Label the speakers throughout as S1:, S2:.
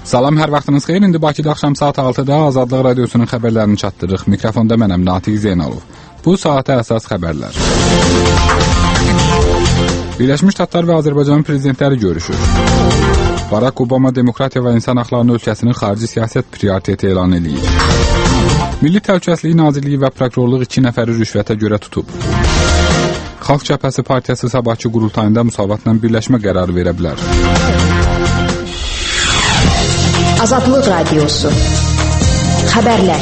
S1: Salam, hər vaxtınız xeyir. İndi Bakıda axşam saat 6-da Azadlıq Radiosunun xəbərlərini çatdırırıq. Mikrofonda mənəm Natiq Zeynalov. Bu saata əsas xəbərlər. Birləşmiş Ştatlar və Azərbaycan prezidentləri görüşür. Barack Obama demokratiya və insan haqlarını ölkəsinin xarici siyasət prioriteti elan edir. Milli Təhlükəsizlik Nazirliyi və prokurorluq 2 nəfəri rüşvətə görə tutub. Xalq Cəbhəsi Partiyası sabahçı qurultayında müsavatla birləşmə qərarı verə bilər.
S2: Azadlıq Radiosu. Xəbərlər.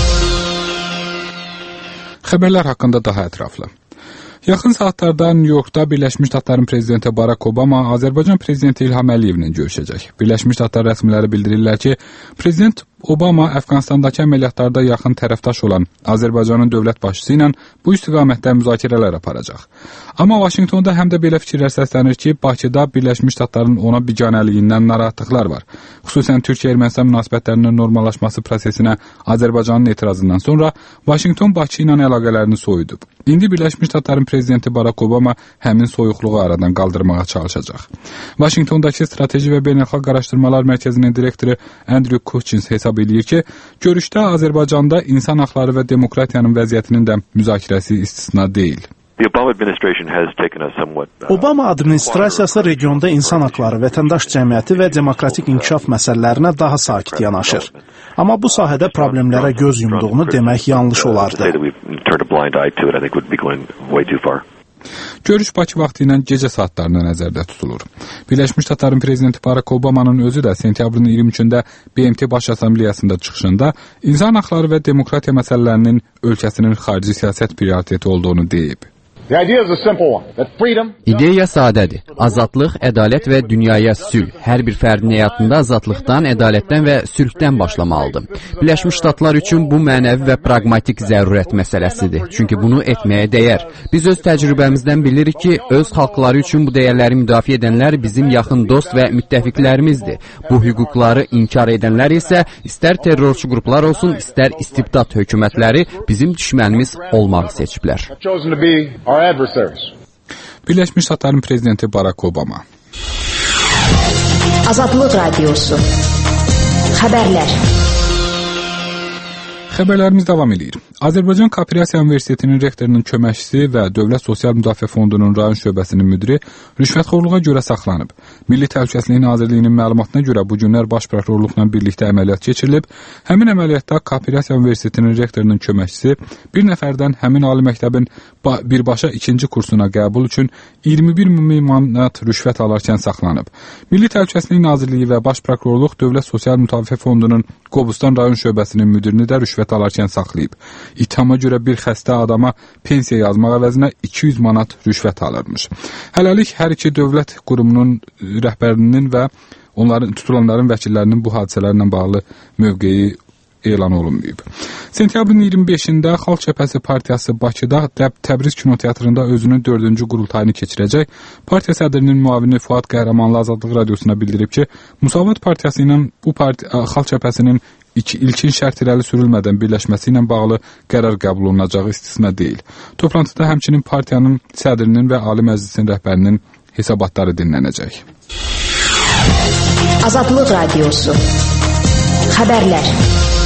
S1: Xəbərlər haqqında daha ətraflı. Yaxın saatlarda New Yorkda Birləşmiş Ştatların prezidenti Barack Obama Azərbaycan prezidenti İlham Əliyevlə görüşəcək. Birləşmiş Ştatlar rəsmiləri bildirirlər ki, prezident Obama Əfqanistandakı əməliyyatlarda yaxın tərəfdaş olan Azərbaycanın dövlət başçısı ilə bu istiqamətdə müzakirələr aparacaq. Amma Vaşinqtonda həm də belə fikirlər səslənir ki, Bakıda Birləşmiş Ştatların ona biganəliyindən narahatlıqlar var. Xüsusən Türkiyə-Ermənistan münasibətlərinin normallaşması prosesinə Azərbaycanın etirazından sonra Vaşinqton Bakı ilə əlaqələrini soyudub. İndi Birləşmiş Ştatların prezidenti Barack Obama həmin soyuqluğu aradan qaldırmağa çalışacaq. Vaşinqtondakı Strateji və Beynəlxalq Araşdırmalar Mərkəzinin direktoru Andrew Kuchins hesab edir ki, görüşdə Azərbaycanda insan haqları və demokratiyanın vəziyyətinin də müzakirəsi istisna deyil.
S3: Obama administrasiyası regionda insan haqları, vətəndaş cəmiyyəti və demokratik inkişaf məsələlərinə daha sakit yanaşır. Amma bu sahədə problemlərə göz yumduğunu demək yanlış olardı.
S1: Görüş Bakı vaxtı ilə gecə saatlarında nəzərdə tutulur. Birləşmiş Ştatların prezidenti Barack Obama'nın özü də sentyabrın 23-də BMT Baş Assambleyasında çıxışında insan haqları və demokratiya məsələlərinin ölkəsinin xarici siyasət prioriteti olduğunu deyib.
S4: İdeya sadədir. Azadlıq, ədalət və dünyaya sülh. Hər bir fərdin həyatında azadlıqdan, ədalətdən və sülhdən başlamalıdır. Birləşmiş Ştatlar üçün bu mənəvi və praqmatik zərurət məsələsidir. Çünki bunu etməyə dəyər. Biz öz təcrübəmizdən bilirik ki, öz xalqları üçün bu dəyərləri müdafiə edənlər bizim yaxın dost və müttəfiqlərimizdir. Bu hüquqları inkar edənlər isə istər terrorçu qruplar olsun, istər istibdad hökumətləri bizim düşmənimiz olmağı seçiblər.
S1: Birləşmiş Ştatların prezidenti Barack Obama.
S2: Azadlıq Radiosu. Xəbərlər.
S1: Xəbərlərimiz davam edir. Azərbaycan Kooperativ Universitetinin rektorunun köməkçisi və Dövlət Sosial Müdafiə Fondunun rayon şöbəsinin müdiri rüşvətxorluğa görə saxlanıb. Milli Təhlükəsizlik Nazirliyinin məlumatına görə bu günlər Baş Prokurorluqla birlikdə əməliyyat keçirilib. Həmin əməliyyatda Kooperativ Universitetinin rektorunun köməkçisi bir nəfərdən həmin ali məktəbin birbaşa 2-ci kursuna qəbul üçün 21 manat rüşvət alarkən saxlanıb. Milli Təhlükəsizlik Nazirliyi və Baş Prokurorluq Dövlət Sosial Müdafiə Fondunun Qobustan rayon şöbəsinin müdirini də rüşvət alarkən saxlayıb. İttihama görə bir xəstə adama pensiya yazmaq əvəzinə 200 manat rüşvət alırmış. Hələlik hər iki dövlət qurumunun rəhbərinin və onların tutulanların vəkillərinin bu hadisələrlə bağlı mövqeyi elan olunmayıb. Sentyabrın 25-də Xalq Cəbhəsi Partiyası Bakıda Təbriz Kinoteatrında özünün 4-cü qurultayını keçirəcək. Partiya sədrinin müavini Fuad Qəhrəmanlı Azadlıq Radiosuna bildirib ki, Müsavat Partiyası ilə bu Xalq Cəbhəsinin ilkin şərt irəli sürülmədən birləşməsi ilə bağlı qərar qəbul olunacağı istisna deyil. Toplantıda həmçinin partiyanın sədrinin və Ali Məclisin rəhbərinin hesabatları dinlənəcək.
S2: Azadlıq Radiosu. Xəbərlər.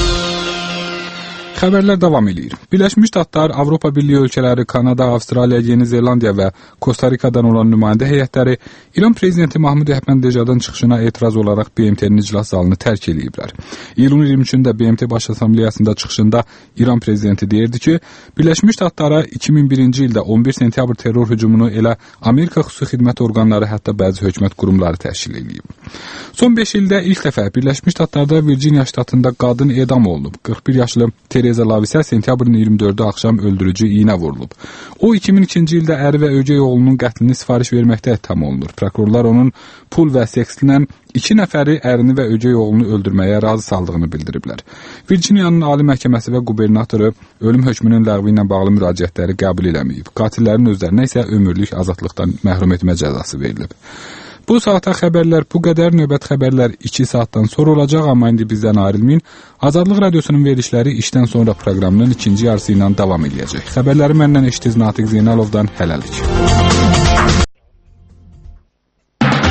S1: Xəbərlər davam edir. Birləşmiş Ştatlar, Avropa Birliyi ölkələri, Kanada, Avstraliya, Yeni Zelandiya və Kosta-Rikadan olan nümayəndə heyətləri İran prezidenti Mahmud Əhməd-Necadın çıxışına etiraz olaraq BMT-nin iclas zalını tərk ediblər. İyulun 23-də BMT Baş Assambleyasında çıxışında İran prezidenti deyirdi ki, Birləşmiş Ştatlara 2001-ci ildə 11 sentyabr terror hücumunu elə Amerika xüsusi xidmət orqanları, hətta bəzi hökumət qurumları təşkil edib. Son 5 ildə ilk dəfə Birləşmiş Ştatlarda Virginia ştatında qadın edam olunub. 41 yaşlı Tereza Lavisə sentyabrın 24-də axşam öldürücü iynə vurulub. O 2002-ci ildə əri və ögey oğlunun qətlini sifariş verməkdə ittiham olunur. Prokurorlar onun pul və sekslə 2 nəfəri ərini və ögey oğlunu öldürməyə razı saldığını bildiriblər. Virginiyanın Ali Məhkəməsi və qubernatoru ölüm hökmünün ləğvi ilə bağlı müraciətləri qəbul eləməyib. Qatillərin özlərinə isə ömürlük azadlıqdan məhrum etmə cəzası verilib. Bu saata xəbərlər bu qədər, növbət xəbərlər 2 saatdan sonra olacaq, amma indi bizdən ayrılmayın. Azadlıq Radiosunun verilişləri işdən sonra proqramının ikinci yarısı ilə davam edəcək. Xəbərləri məndən eşitdiniz Natiq Zeynalovdan hələlik.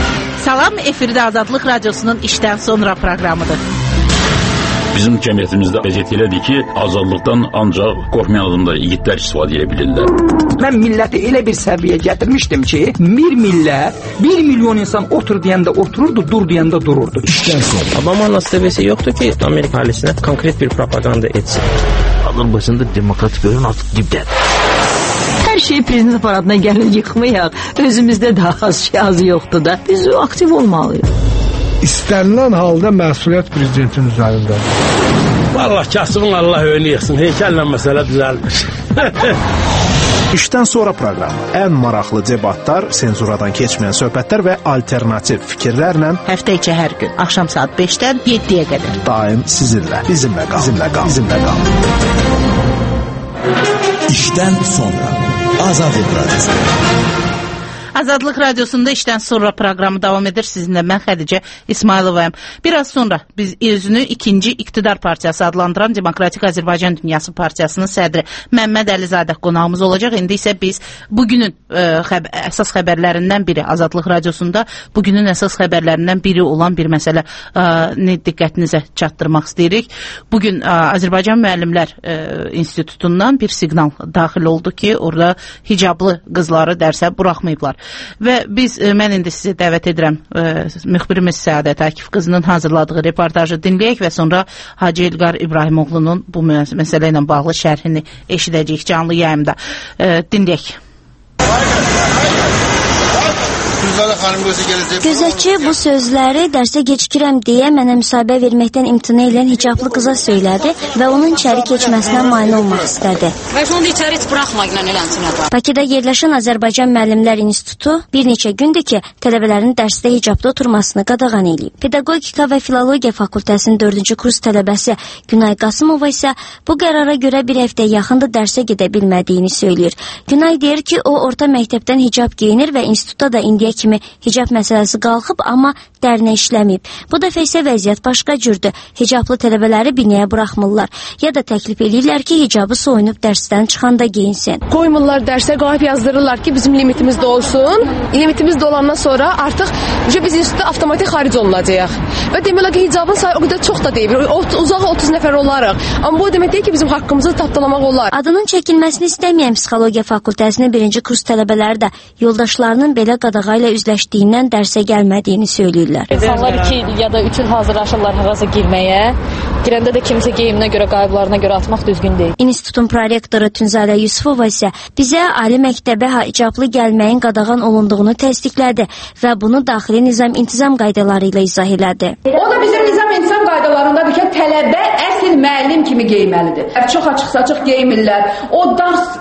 S5: Salam, efirdə Azadlıq Radiosunun işdən sonra proqramıdır.
S6: Bizim cəmiyyətimizdə vəziyyət elədir ki, azadlıqdan ancaq qorxmayan adamlar, yiğitlər istifadə edə bilirlər.
S7: Mən milləti elə bir səviyyə gətirmişdim ki, bir millət, 1 milyon insan otur deyəndə otururdu, dur deyəndə dururdu.
S8: İşdən sonra. Obama nasibəsi yoxdur ki, Amerika ailəsinə konkret bir propaganda etsin.
S9: Azərbaycanda demokratik oyun artıq dibdədir.
S10: Hər şey prezident aparatına gəlir yıxmayaq. Özümüzdə daha az yoxdur da. Biz aktiv olmalıyıq.
S11: İstənilən halda məsuliyyət prezidentin üzərindədir.
S12: Vallahi kasıbın Allah önünü yıxsın. Heykəllə məsələ düzəlmiş.
S3: İşdən sonra proqramı. Ən maraqlı debatlar, senzuradan keçməyən söhbətlər və alternativ fikirlərlə
S5: Həftə içi hər gün axşam saat 5-dən 7-yə qədər.
S3: Daim sizinlə. Bizimlə qal.
S13: İşdən sonra Azadlıq Radiosu.
S5: Azadlıq Radiosunda işdən sonra proqramı davam edir. Sizinlə mən Xədicə İsmayılovayım. Biraz sonra biz özünü ikinci iqtidar partiyası adlandıran Demokratik Azərbaycan Dünyası Partiyasının sədri Məmməd Əlizadə qonağımız olacaq. İndi isə biz bugünün əsas xəbərlərindən biri Azadlıq Radiosunda bugünün əsas xəbərlərindən biri olan bir məsələ diqqətinizə çatdırmaq istəyirik. Bugün Azərbaycan Müəllimlər İnstitutundan bir siqnal daxil oldu ki, orada hicablı qızları dərsə buraxmayıblar. Və mən indi sizi dəvət edirəm müxbirimiz Səadət Akif qızının hazırladığı reportajı dinləyək və sonra Hacı İlqar İbrahimoğlu'nun bu məsələ ilə bağlı şərhini eşidəcəyik canlı yayımda. Dinləyək.
S14: Gözətçi bu sözləri dərsə gecikirəm deyə mənə müsahibə verməkdən imtina edən hicablı qıza söylədi və onun içəri keçməsinə mane olmaq istədi. Bakıda yerləşən Azərbaycan Müəllimlər İnstitutu bir neçə gündür ki, tələbələrin dərsdə hicabda oturmasını qadağan edib. Pedaqogika və Filologiya Fakültəsinin 4-cü kurs tələbəsi Günay Qasımova isə bu qərara görə bir həftə yaxındır dərsə gedə bilmədiyini söyləyir. Günay deyir ki, o orta məktəbdən hicab geyinir və institutda da indiyə kimi hicab məsələsi qalxıb, amma dərinə işləməyib. Bu dəfə isə vəziyyət başqa cürdür. Hicablı tələbələri binəyə buraxmırlar. Ya da təklif edirlər ki, hicabı soyunub dərsdən çıxanda geyinsin.
S15: Qoymurlar dərsə, qayıb yazdırırlar ki, bizim limitimiz də olsun. Limitimiz dolandan sonra artıq biz institutda avtomatik xaric olunacaq. Və demək ki, hicabın sayı o qədər çox da deyil. Uzağı 30 nəfər olaraq. Amma bu demək deyil ki, bizim haqqımızı tapdalamaq olar.
S14: Adının çəkilməsini istəməyən Psixologiya Fakültəsinin 1-ci kurs tələbələri də yoldaşlarının belə qadağa ilə üzləşdiyindən dərsə gəlmədiyini söyləyirlər.
S16: İnsanlar 2 il ya da 3 il hazırlaşırlar hərəsə girməyə. Girəndə də kimsə geyiminə görə, qayıblarına görə atmaq düzgün deyil.
S14: İnstitutun prorektoru Tünzalə Yusufova isə bizə ali məktəbə hicablı gəlməyin qadağan olunduğunu təsdiqlədi və bunu daxili nizam-intizam qaydaları ilə izah elədi.
S17: O da bizim nizam-intizam qaydalarındadır ki, tələbə əsl müəllim kimi geyməlidir. Çox açıq-saçıq geymirlər. O dars,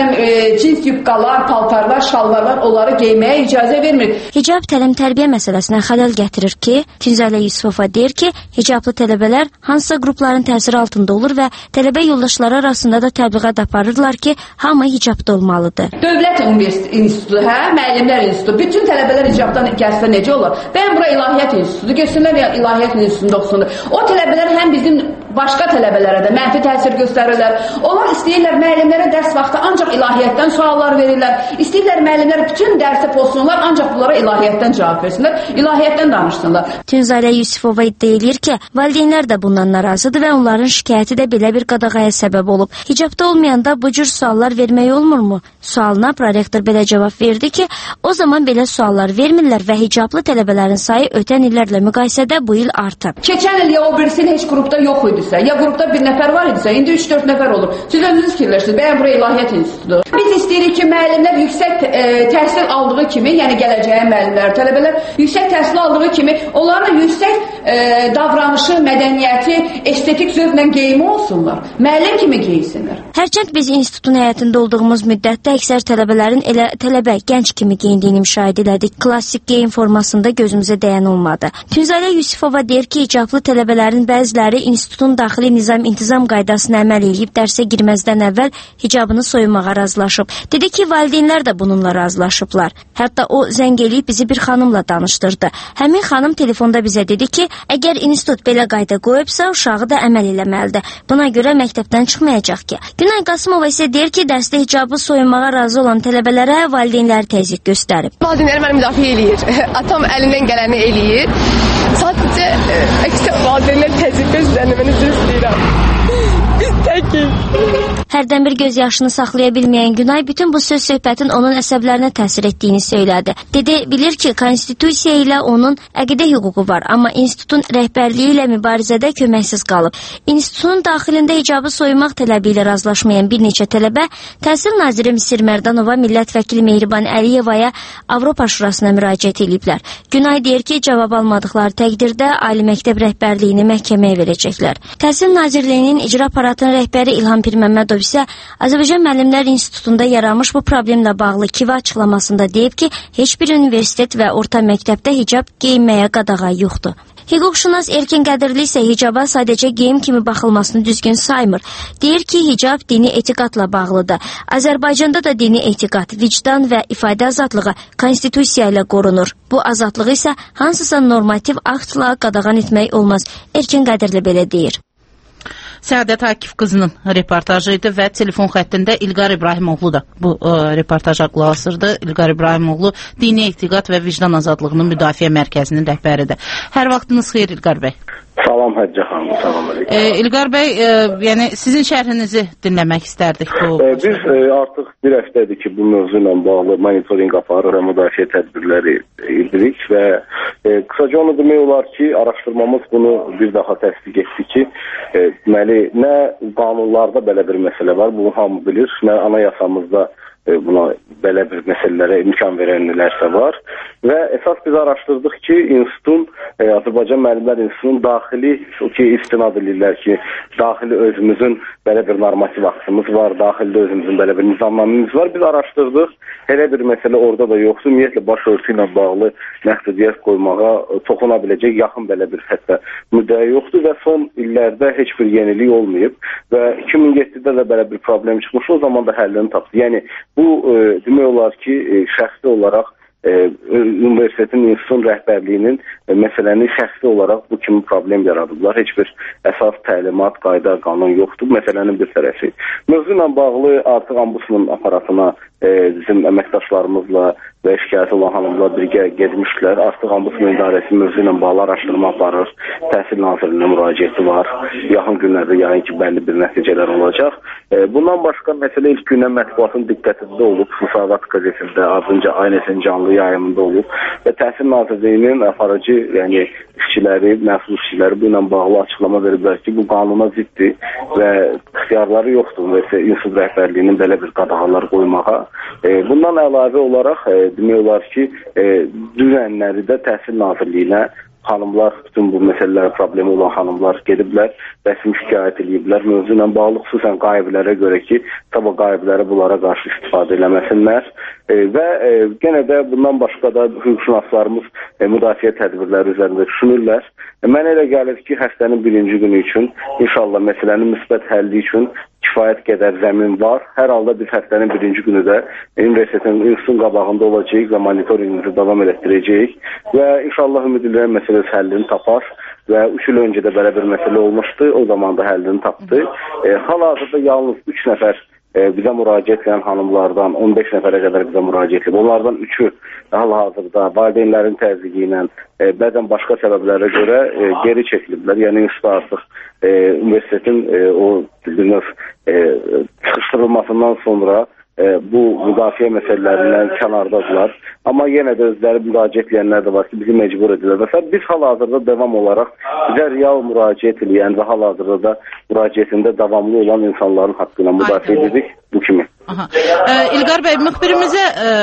S17: cins yubqalar, paltarlar, şalvarlar onları geyməyə icazə vermir.
S14: Hicab təlim-tərbiyə məsələsinə xələl gətirir ki, Tünzalə Yusufova deyir ki, hicablı tələbələr hansısa qrupların təsiri altında olur və tələbə yoldaşları arasında da təbliğat aparırlar ki, hamı hicabda olmalıdır.
S17: Dövlət institutu, müəllimlər institutu, bütün tələbələr hicabdan gəlsə necə olur? Bəyən bura ilahiyyat institutu, görsünlər ilahiyyat institutunda oxusunlar. O tələbələr həm bizim başqa tələbələrə də mənfi təsir göstərirlər. Onlar istəyirlər müəllimlərə dərs vaxtı ancaq ilahiyyatdan suallar verirlər. İstəyirlər müəllimlər bütün dərsi pozsunlar, ancaq bunlara ilahiyyatdan cavab versinlər, ilahiyyatdan danışsınlar.
S14: Tünzalə Yusufova iddia edir ki, valideynlər də bundan narazıdır və onların şikayəti də belə bir qadağaya səbəb olub. Hicabda olmayanda bu cür suallar vermək olmurmu? Sualına prorektor belə cavab verdi ki, o zaman belə suallar vermirlər və hicablı tələbələrin sayı ötən illərlə müqayisədə bu il artıb.
S17: Keçən il ya o birisi heç qrupda yox idisə, ya qrupda bir nəfər var idisə, indi 3-4 nəfər olur. Siz özünüz fikirləşsiniz, bəyən bura ilahiyyat institutudur. Biz istəyirik ki, müəllimlər yüksək təhsil aldığı kimi, yəni gələcəyə müəllimlər, tələbələr yüksək təhsil aldığı kimi, onların yüksək davranışı, mədəniyyəti, estetik zövqlə geyimi olsunlar. Müəllim kimi geyinsinlər.
S14: Hərçənd biz institutun həyətində olduğumuz müddətdə əksər tələbələrin elə tələbə, gənc kimi geyindiyini müşahidə elədik. Klassik geyim formasında gözümüzə dəyən olmadı. Tünzalə Yusufova deyir ki, hicablı tələbələrin bəziləri institutun institutunun daxili nizam-intizam qaydasına əməl edib dərsə girməzdən əvvəl hicabını soyunmağa razılaşıb. Dedi ki, valideynlər də bununla razılaşıblar. Hətta o zəng eləyib bizi bir xanımla danışdırdı. Həmin xanım telefonda bizə dedi ki, əgər institut belə qayda qoyubsa, uşağı da əməl eləməlidir. Buna görə məktəbdən çıxmayacaq ki. Günay Qasımova isə deyir ki, dərsdə hicabı soyunmağa razı olan tələbələrə valideynləri təzyiq göstərib.
S15: Valideynləri məni müdafiə eləyir. Atam əlindən gələni eləyir. Sadəcə əksər valideynlər təzyiq göstərir, mən üzr istəyirəm.
S14: Hərdən bir göz yaşını saxlaya bilməyən Günay bütün bu söz-söhbətin onun əsəblərinə təsir etdiyini söylədi. Dedi, bilir ki, konstitusiya ilə onun əqidə hüququ var, amma institutun rəhbərliyi ilə mübarizədə köməksiz qalıb. İnstitutun daxilində hicabı soyunmaq tələbi ilə razılaşmayan bir neçə tələbə Təhsil naziri Misir Mərdanova, millət vəkili Mehriban Əliyevaya Avropa Şurasına müraciət ediblər. Günay deyir ki, cavab almadıqları təqdirdə ali məktəb rəhbərliyini məhkəməyə verəcəklər. Təhsil Nazirliyinin icra aparatının rəhbəri İlham Pirməmmədov isə Azərbaycan Müəllimlər İnstitutunda yaranmış bu problemlə bağlı Kiva açıqlamasında deyib ki, heç bir universitet və orta məktəbdə hicab geyinməyə qadağa yoxdur. Hüquqşünas Erkin Qədirli isə hicaba sadəcə geyim kimi baxılmasını düzgün saymır. Deyir ki, hicab dini etiqadla bağlıdır. Azərbaycanda da dini etiqad, vicdan və ifadə azadlığı konstitusiya ilə qorunur. Bu azadlığı isə hansısa normativ aktla qadağan etmək olmaz. Erkin Qədirli belə deyir.
S5: Səadət Akif qızının reportajı idi və telefon xəttində İlqar İbrahimoğlu da bu reportaja qulaq asırdı. İlqar İbrahimoğlu Dini Etiqad və Vicdan Azadlığının Müdafiə Mərkəzinin rəhbəridir. Hər vaxtınız xeyir İlqar bəy.
S18: Salam Həccə xanım, salam əleykum.
S5: İlqar bəy, yəni sizin şərhinizi dinləmək istərdik bu.
S18: Biz artıq bir həftədir ki, bu mövzu ilə bağlı monitorinq aparır və müdafiə tədbirləri edirik və qısaca onu demək olar ki, araşdırmamız bunu bir daha təsdiq etdi ki, deməli, nə qanunlarda belə bir məsələ var, bunu hamı bilir, nə anayasamızda buna belə bir məsələlərə imkan verənlərsə var və əsas biz araşdırdıq ki, institutun, Azərbaycan Müəllimlər İnstitutunun daxili, ki, istinad edirlər ki, daxili özümüzün belə bir normativ aksımız var, daxildə özümüzün belə bir nizamnamemiz var. Biz araşdırdıq, elə bir məsələ orada da yoxdur. Ümumiyyətlə, başörtü ilə bağlı məhdudiyyət qoymağa toxuna biləcək yaxın belə bir hətta müddəa yoxdur və son illərdə heç bir yenilik olmayıb və 2007-də də belə bir problem çıxmış, o zaman da həllini tapdı. Yəni, bu demək olar ki, şəxsi olaraq universitetin, institutun rəhbərliyinin məsələni şəxsi olaraq bu kimi problem yaradıblar. Heç bir əsas təlimat, qayda, qanun yoxdur. Məsələnin bir tərəfi. Mövzu ilə bağlı artıq Ombudsman aparatına bizim əməkdaşlarımızla və şikayət olan hanımlar birgə getmişdilər. Artıq Ombudsman idarəsi mövzu ilə bağlı araşdırma aparır. Təhsil Nazirliyinə müraciəti var. Yaxın günlərdə yəqin ki, bəlli bir nəticələr olacaq. Bundan başqa məsələ ilk gündən mətbuatın diqqətində olub. Müsavat qəzetində, ardınca Aynəsin canlı yayımında olub və Təhsil Nazirliyinin aparıcı, yəni işçiləri, məsul işçiləri bu ilə bağlı açıqlama veriblər ki, bu qanuna ziddir və ixtiyarları yoxdur və institut rəhbərliyinin belə bir qadağalar qoymağa. Bundan əlavə olaraq demək olar ki, düzənləri də Təhsil Nazirliyinə xanımlar, bütün bu məsələlərə problemi olan xanımlar gediblər, rəsmi şikayət ediblər. Mövzu ilə bağlı xüsusən qayıblərə görə ki, tabi qayıbləri bunlara qarşı istifadə eləməsinlər və genə də bundan başqa da hüquqşünaslarımız müdafiə tədbirləri üzərində düşünürlər. Mənə elə gəlir ki, həftənin birinci günü üçün inşallah məsələnin müsbət həlli üçün kifayət qədər zəmin var. Hər halda biz həftənin birinci günü də universitetin institutun qabağında olacağıq və monitoringimizi davam etdirəcəyik və inşallah ümid edirəm məsələ həllini tapar və 3 il öncə də belə bir məsələ olmuşdu, o zaman da həllini tapdı. Hal-hazırda yalnız 3 nəfər bizə müraciət edən xanımlardan 15 nəfərə qədər bizə müraciət edib. Onlardan 3-ü hal-hazırda valideynlərin təzyiqi ilə bəzən başqa səbəblərə görə geri çəkiliblər. Yəni institut artıq universitetin o çıxışdırılmasından sonra bu müdafiə məsələlərindən kənardadılar. Amma yenə də özləri müraciət edənlər də var ki, bizi məcbur edirlər. Və biz hal-hazırda davam olaraq bizə real müraciət edən və hal-hazırda da müraciətində davamlı olan insanların haqqı ilə müdafiə edirik bu kimi.
S5: İlqar bəy, müxbirimizə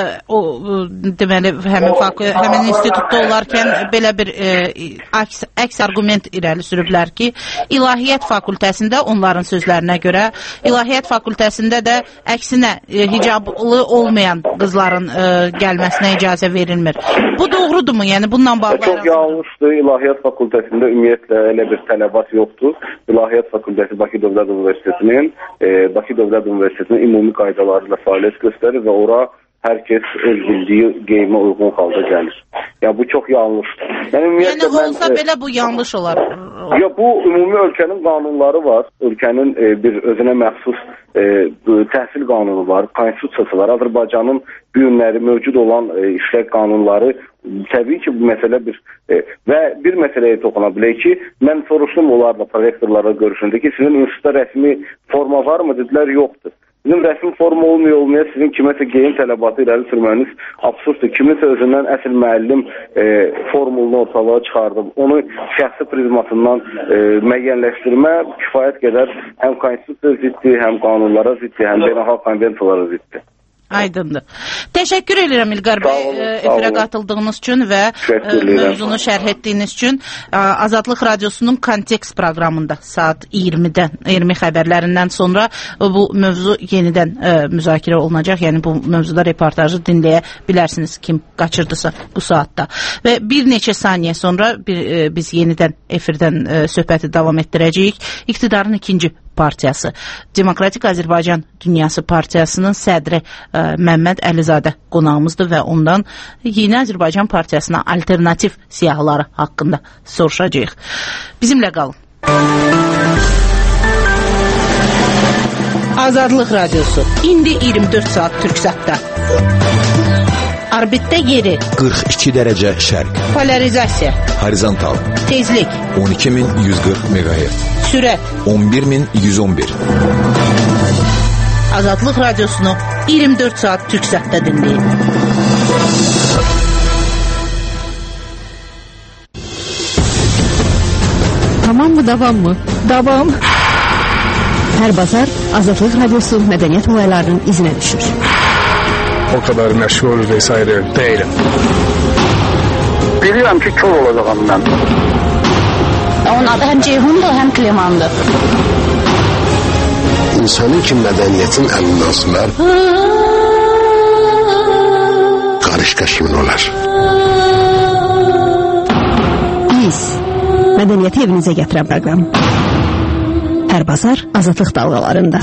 S5: deməli həmin institutda olarkən belə bir əks argument irəli sürüblər ki, İlahiyyat fakültəsində onların sözlərinə görə İlahiyyat fakültəsində də əksinə hicablı olmayan qızların gəlməsinə icazə verilmir. Bu doğrudurmu? Yəni bununla bağlı
S18: çox yanlışdır. İlahiyyat fakültəsində ümumiyyətlə elə bir tələbat yoxdur. İlahiyyat fakültəsi Bakı Dövlət Universitetinin ümumi qaydaları ilə fəaliyyət göstərir və ora hər kəs öz bildiyi geyimə uyğun halda gəlir. Ya bu çox yanlışdır.
S5: Yəni olsa belə bu yanlış olar.
S18: Ya bu ümumi ölkənin qanunları var. Ölkənin bir özünə məxsus təhsil qanunu var, konstitusiyası var. Azərbaycanın bu günləri mövcud olan işlək qanunları təbii ki bu məsələ və bir məsələyə toxuna bilək ki, mən soruşdum onlarla, prorektorlarla görüşündə ki, sizin institutda rəsmi forma var mı? Dedilər, yoxdur. Bizim rəsmi forma olmaya sizin kiməsə geyim tələbatı irəli sürməniz absurddur. Kiminsə özündən əsl müəllim formulunu ortalığa çıxardıb, onu şəxsi prizmasından müəyyənləşdirmə kifayət qədər həm konstitusiyaya ziddir, həm qanunlara ziddir, həm beynəlxalq konvensiyalara ziddir.
S5: Aydındır. Təşəkkür edirəm İlqar bəy efirə qatıldığınız üçün və mövzunu şərh etdiyiniz üçün. Azadlıq Radiosunun Kontekst proqramında saat 20 xəbərlərindən sonra bu mövzu yenidən müzakirə olunacaq. Yəni bu mövzuda reportajı dinləyə bilərsiniz kim qaçırdısa bu saatda. Və bir neçə saniyə sonra biz yenidən efirdən söhbəti davam etdirəcəyik. İqtidarın ikinci partiyası, Demokratik Azərbaycan Dünyası partiyasının sədri Məmməd Əlizadə qonağımızdır və ondan Yeni Azərbaycan partiyasına alternativ siyahıları haqqında soruşacağıq. Bizimlə qalın. Azadlıq Radiosu indi 24 saat Türksatda. Orbitdə yeri
S13: 42 dərəcə şərq.
S5: Polarizasiya.
S13: Horizontal.
S5: Tezlik
S13: 12140 MHz.
S5: Sürət
S13: 11111.
S5: Azadlıq Radiosunu 24 saat Türksatda dinləyin.
S19: Tamam mı, davam mı? Davam. Hər bazar Azadlıq Radiosu mədəniyyət olaylarının izinə düşür.
S11: O kadar məşğul vesaire değilim.
S18: Bilirəm ki, kör olacağım mən.
S20: Onun adı həm Ceyhundur, həm Klemandır.
S21: İnsanın ki mədəniyyətin əlindən sular, qarışqa kimin olar?
S19: Biz mədəniyyəti evinizə gətirən proqram. Hər bazar Azadlıq dalğalarında.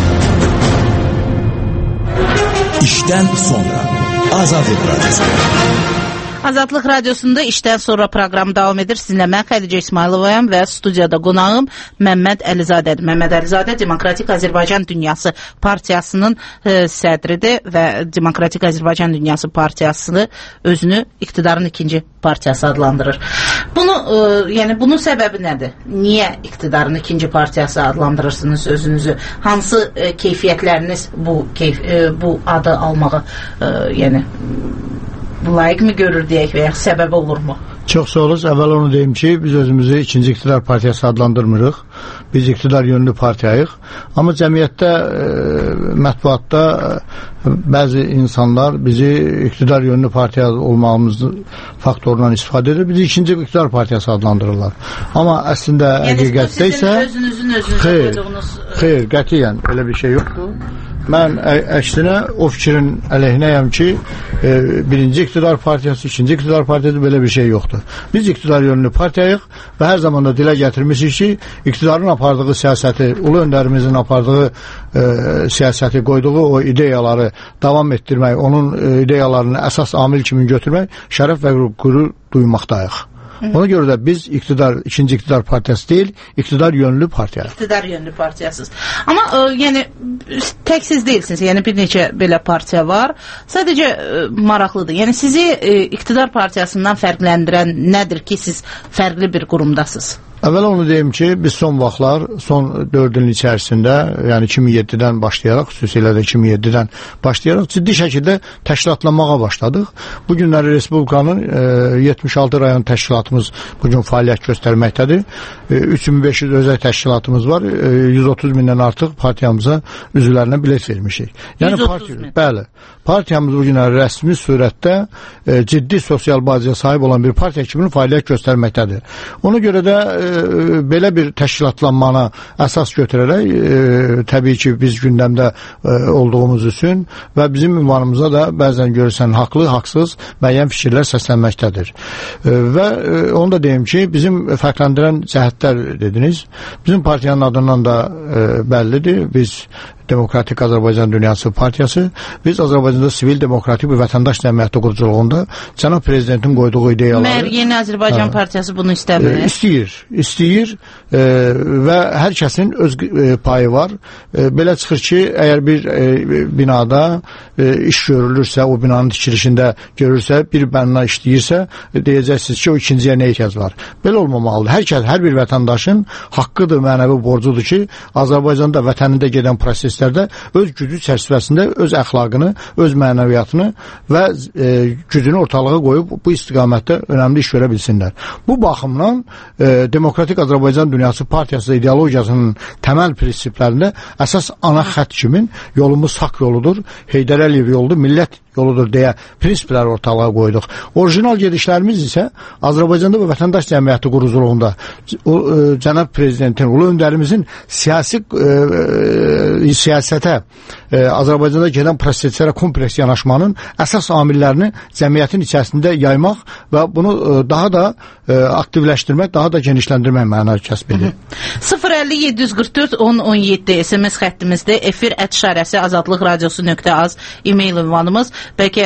S13: İşdən sonra Azadlıq Radiosu.
S5: Azadlıq Radiosunda işdən sonra proqram davam edir. Sizinlə mən Xədicə İsmayılovayam və studiyada qonağım Məmməd Əlizadədir. Məmməd Əlizadə Demokratik Azərbaycan Dünyası partiyasının sədridir və Demokratik Azərbaycan Dünyası partiyasını özünü iqtidarın ikinci partiyası adlandırır. Bunun səbəbi nədir? Niyə iqtidarın ikinci partiyası adlandırırsınız özünüzü? Hansı keyfiyyətləriniz bu adı almağı layiq mi görür deyək və ya səbəb olurmu?
S11: Çox sağ olun. Əvvəl onu deyim ki, biz özümüzü ikinci iqtidar partiyası adlandırmırıq. Biz iqtidar yönlü partiyayıq. Amma cəmiyyətdə, mətbuatda bəzi insanlar bizi iqtidar yönlü partiya olmağımız faktorundan istifadə edir. Bizi ikinci iqtidar partiyası adlandırırlar. Amma əslində həqiqətdə isə xeyr, qətiyyən elə bir şey yoxdur. Mən əksinə o fikrin əleyhinəyəm ki, birinci iqtidar partiyası, ikinci iqtidar partiyası belə bir şey yoxdur. Biz iqtidar yönlü partiyayıq və hər zaman da dilə gətirmişik ki, iqtidarın apardığı siyasəti, ulu öndərimizin apardığı siyasəti, qoyduğu o ideyaları davam etdirmək, onun ideyalarını əsas amil kimi götürmək, şərəf və qürur duymaqdayıq. Ona görə də biz ikinci iqtidar partiyası deyil, iqtidar yönlü partiyayıq.
S5: İqtidar yönlü partiyasınız. Amma tək siz deyilsiniz. Bir neçə belə partiya var. Sadəcə maraqlıdır. Sizi iqtidar partiyasından fərqləndirən nədir ki, siz fərqli bir qurumdasınız?
S11: Əvvəla onu deyim ki, biz son vaxtlar, son 4 il içərisində, yəni 2007-dən başlayaraq, xüsusilə də 2007-dən başlayaraq ciddi şəkildə təşkilatlanmağa başladıq. Bu günləri Respublikanın 76 rayon təşkilatımız bugün fəaliyyət göstərməkdədir. 3500 özəl təşkilatımız var. 130 mindən artıq partiyamıza üzvlərinə bilet vermişik. Yəni
S5: 130 min?
S11: Bəli. Partiyamız bugün rəsmi surətdə ciddi sosial bazaya sahib olan bir partiya kimi fəaliyyət göstərməkdədir. Ona görə də belə bir təşkilatlanmanı əsas götürərək təbii ki, biz gündəmdə olduğumuz üçün və bizim ünvanımıza da bəzən görürsən haqlı, haqsız müəyyən fikirlər səslənməkdədir. Və onu da deyim ki, bizim fərqləndirən cəhətlər dediniz. Bizim partiyanın adından da bəllidir. Biz Demokratik Azərbaycan Dünyası Partiyası. Biz Azərbaycanda sivil demokratik bir vətəndaş cəmiyyəti quruculuğunda cənab prezidentin qoyduğu ideyaları...
S5: Yeni Azərbaycan Partiyası bunu istəmir.
S11: İstəyir və hər kəsin öz payı var. Belə çıxır ki, əgər bir binada iş görülürsə, o binanın tikilişində görürsə, bir bina işləyirsə, deyəcəksiniz ki, o ikinciyə nə ehtiyac var? Belə olmamalıdır. Hər bir vətəndaşın haqqıdır, mənəvi borcudur ki, Azərbaycanda vətənində gedən proses öz gücü çərçivəsində öz əxlaqını, öz mənəviyyatını və gücünü ortalığa qoyub bu istiqamətdə önəmli iş verə bilsinlər. Bu baxımdan Demokratik Azərbaycan Dünyası Partiyası ideologiyasının təməl prinsiplərində əsas ana xətt kimin yolumuz haqq yoludur, Heydər Əliyev yoludur, millət yoludur deyə prinsiplər ortalığa qoyduq. Orijinal gedişlərimiz isə Azərbaycanda və vətəndaş cəmiyyəti quruculuğunda cənab prezidentin, ulu öndərimizin siyasətə, Azərbaycanda gedən proseslərə kompleks yanaşmanın əsas amillərini cəmiyyətin içərisində yaymaq və bunu daha da aktivləşdirmək, daha da genişləndirmək mənəvi kəsb edir.
S5: 050-744-1017 SMS xəttimizdə efir @azadlıq radiosu.az e-mail ünvanımız. Bəlkə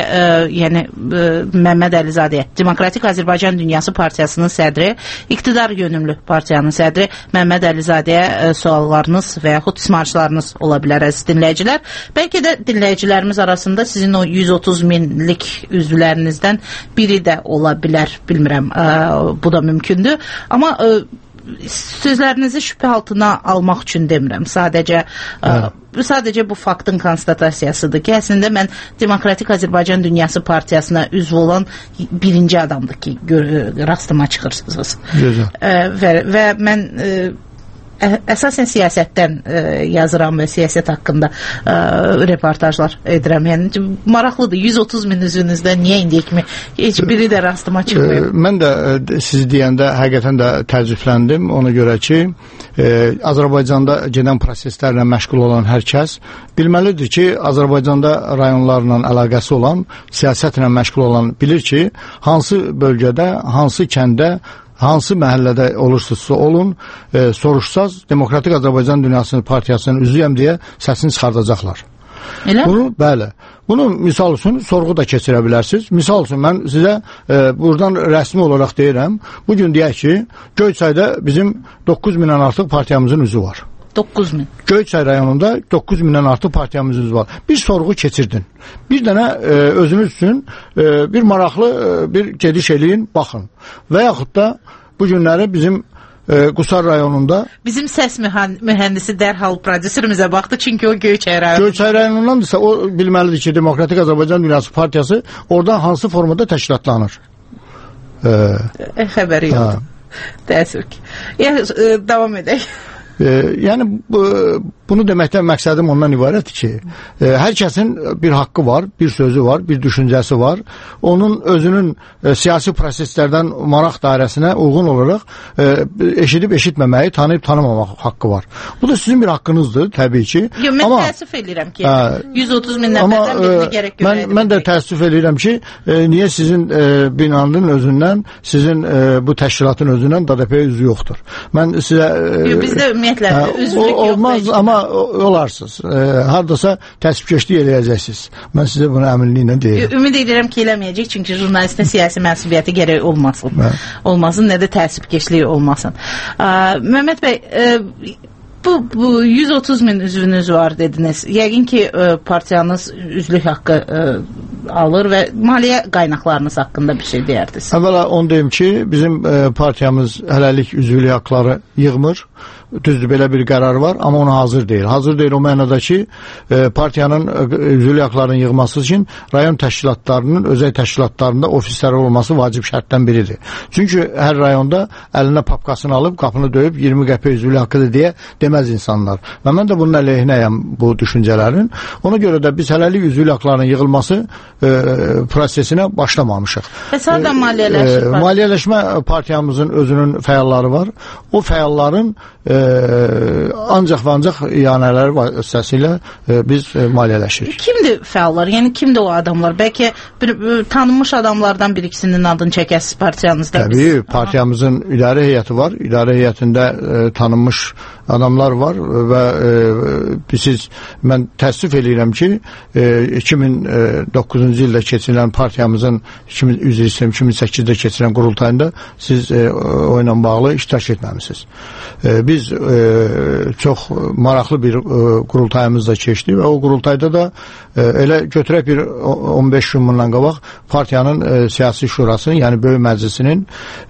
S5: Məmməd Əlizadəyə, Demokratik Azərbaycan Dünyası Partiyasının sədri, iqtidar yönümlü partiyanın sədri Məmməd Əlizadəyə suallarınız və yaxud ismarışlarınız ola bilər əziz dinləyicilər. Bəlkə də dinləyicilərimiz arasında sizin o 130 minlik üzvlərinizdən biri də ola bilər, bilmirəm, bu da mümkündür. Amma sözlərinizi şübhə altına almaq üçün demirəm. Sadəcə bu faktın konstatasiyasıdır ki, əslində mən Demokratik Azərbaycan Dünyası Partiyasına üzv olan birinci adamdır ki, rastıma çıxırsınız. Və mən əsasən siyasətdən yazıram və siyasət haqqında reportajlar edirəm. Yəni, maraqlıdır. 130 min üzvünüzdən niyə indiyə kimi heç biri də rastıma çıxmıyor?
S11: Mən də siz deyəndə həqiqətən də təəccübləndim. Ona görə ki, Azərbaycanda gedən proseslərlə məşğul olan hər kəs bilməlidir ki, Azərbaycanda rayonlarla əlaqəsi olan, siyasətlə məşğul olan bilir ki, hansı bölgədə, hansı kəndə, hansı məhəllədə olursunuzsa olun, soruşsaz, Demokratik Azərbaycan Dünyası Partiyasının üzvüyəm deyə səsini çıxardacaqlar.
S5: Elə?
S11: Bəli. Bunu misal üçün sorğu da keçirə bilərsiniz. Misal üçün mən sizə buradan rəsmi olaraq deyirəm. Bugün deyək ki, Göyçayda bizim 9 mindən artıq partiyamızın üzvü var.
S5: 9 min.
S11: Göyçay rayonunda 9 mindən artıq partiyamızın üzvü var. Bir sorğu keçirdin. Bir dənə özünüz üçün bir maraqlı bir gediş eləyin, baxın. Və yaxud da bu günləri bizim Qusar rayonunda...
S5: Bizim səs mühəndisi dərhal prodüserimizə baxdı, çünki o Göyçay rayonunda.
S11: Göyçay rayonundandirsə, o bilməlidir ki, Demokratik Azərbaycan Dünyası Partiyası oradan hansı formada təşkilatlanır?
S5: Xəbəri yoxdur. Təəssüf ki. Davam edək.
S11: Yəni, bunu deməkdən məqsədim ondan ibarətdir ki, hər kəsin bir haqqı var, bir sözü var, bir düşüncəsi var. Onun özünün siyasi proseslərdən maraq dairəsinə uyğun olaraq eşidib eşitməməyi, tanıyıb tanımamaq haqqı var. Bu da sizin bir haqqınızdır, təbii ki.
S5: Yox, mən təəssüf edirəm ki, 130 min nəfərdən birini gərək görəydim.
S11: Mən də təəssüf edirəm ki, niyə sizin binanın özündən, sizin bu təşkilatın özündən DDP-yə üzvü yoxdur. Mən sizə...
S5: Bizdə ümumiyyətlə üzvlük yoxdur.
S11: Olmaz, amma olarsınız. Hardasa təsbikeşlik eləyəcəksiniz. Mən sizə bunu əminliklə deyirəm.
S5: Ümid edirəm ki, eləməyəcək, çünki jurnalistin siyasi mənsubiyyəti gərək olmasın. Olmasın, nə də təsbikeşliyi olmasın. Məmməd bəy, bu 130 min üzvünüz var dediniz. Yəqin ki, partiyanız üzvlük haqqı alır və maliyyə qaynaqlarınız haqqında bir şey deyərdiniz.
S11: Əvvəla onu deyim ki, bizim partiyamız hələlik üzvlük haqqları yığmır. düzdür, belə bir qərar var, amma ona hazır deyil. Hazır deyil o mənada ki, partiyanın üzvlük haqlarının yığması üçün rayon təşkilatlarının, özəl təşkilatlarında ofisləri olması vacib şərtdən biridir. Çünki hər rayonda əlinə papkasını alıb, qapını döyüb 20 qəpik üzvlük haqqıdır deyə deməz insanlar. Və mən də bunun əleyhinəyəm bu düşüncələrin. Ona görə də biz hələlik üzvlük haqlarının yığılması prosesinə başlamamışıq.
S5: Bəs harada maliyyələşir?
S11: Maliyyələşmə partiyamızın özünün fəalları var. O fəalların ancaq və ancaq iyanələri vasitəsilə biz maliyyələşirik.
S5: Kimdir fəallar? Yəni kimdir o adamlar? Bəlkə tanınmış adamlardan bir ikisinin adını çəkəsiz partiyanızda?
S11: Təbii, partiyamızın idarə heyəti var. İdarə heyətində tanınmış adamlar var və mən təəssüf edirəm ki, 2009-cu ildə keçirilən partiyamızın 2008-də keçirilən qurultayında siz o ilə bağlı iştirak etməmisiniz. Biz çox maraqlı bir qurultayımız da keçdi və o qurultayda da elə götürək bir 15 gün bundan qabaq partiyanın siyasi şurasının, yəni Böyük Məclisinin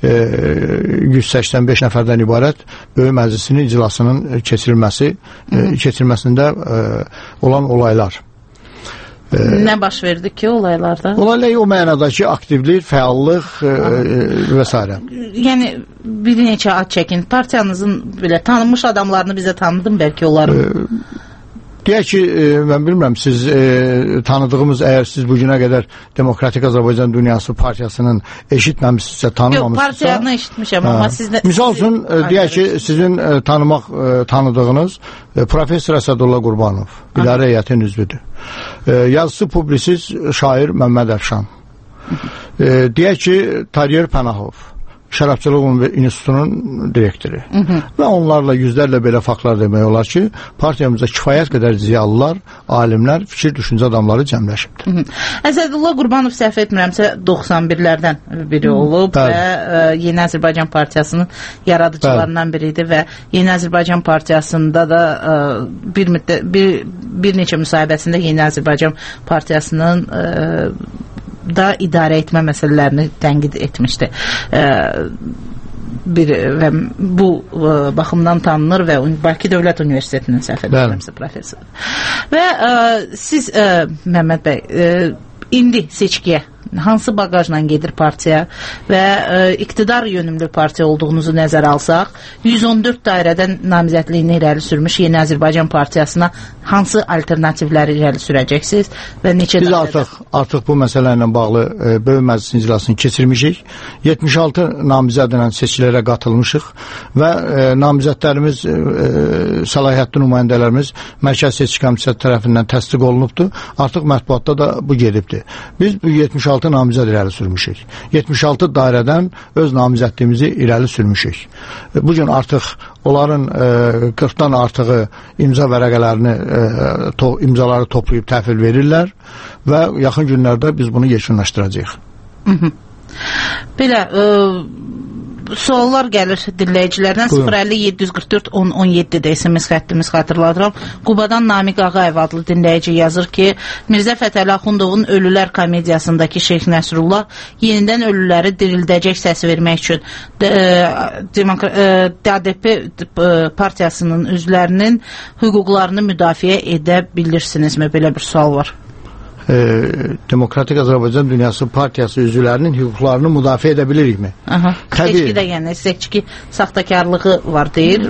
S11: 185 nəfərdən ibarət Böyük Məclisinin iclasının keçirilməsində olan olaylar.
S5: Nə baş verdi ki olaylarda?
S11: Olaylar o mənadakı aktivlik, fəallıq və s.
S5: Yəni bir neçə ad çəkin. Partiyanızın belə tanınmış adamlarını bizə tanıdın bəlkə onları.
S11: Deyək ki, mən bilmirəm, siz tanıdığımız, əgər siz bugünə qədər Demokratik Azərbaycan Dünyası Partiyasının eşitməmişsinizsə, tanımamışsınızsa...
S5: Yox, partiyanı eşitmişəm, amma siz...
S11: Misal üçün, deyək ki, sizin tanıdığınız Profesor Əsədullah Qurbanov, idarə heyətinin üzvüdür. Yazısı publisist şair Məmməd Əfşan. Deyək ki, Tariyer Pənahov, Şərabçılıq İnstitutunun direktori. Və onlarla yüzlərlə belə faktlar demək olar ki, partiyamızda kifayət qədər ziyalılar, alimlər, fikir düşüncə adamları cəmləşibdir.
S5: Əsədullah Qurbanov səhv etmirəmsə 91-lərdən biri olub və Yeni Azərbaycan Partiyasının yaradıcılarından biridir və Yeni Azərbaycan Partiyasında da bir neçə müsahibəsində Yeni Azərbaycan Partiyasının da idarə etmə məsələlərini tənqid etmişdi. Və bu baxımdan tanınır və Bakı Dövlət Universitetinin səhv etmirəmsə professor. Və siz Məmməd bəy indi seçkiyə hansı bagajla gedir partiya və iqtidar yönümlü partiya olduğunuzu nəzərə alsaq, 114 dairədən namizədliyini irəli sürmüş Yeni Azərbaycan Partiyasına hansı alternativləri irəli sürəcəksiniz və neçə dairədə?
S11: Biz artıq bu məsələ ilə bağlı Böyük Məclisin iclasını keçirmişik. 76 namizədlə seçkilərə qatılmışıq və namizədlərimiz, səlahiyyətli nümayəndələrimiz Mərkəzi Seçki Komissiyası tərəfindən təsdiq olunubdur. Artıq mətbuatda da bu gedibdir. Biz bu 76 namizəd irəli sürmüşük. 76 dairədən öz namizədliyimizi irəli sürmüşük. Bugün artıq onların 40-dan artığı imza vərəqələrini, imzaları toplayıb təhvil verirlər və yaxın günlərdə biz bunu yekunlaşdıracağıq.
S5: Belə suallar gəlir dinləyicilərdən. 050-744-10-17-də SMS xəttimiz xatırladıram. Qubadan Namiq Ağayev adlı dinləyici yazır ki, Mirzə Fətəli Axundovun Ölülər komediyasındakı Şeyx Nəsrullah yenidən ölüləri dirildəcək səs vermək üçün DADP partiyasının üzvlərinin hüquqlarını müdafiə edə bilirsinizmi? Belə bir sual var.
S11: Demokratik Azərbaycan Dünyası Partiyası üzvlərinin hüquqlarını müdafiə edə bilirikmi?
S5: Seçkidə yəni seçki saxtakarlığı var deyir.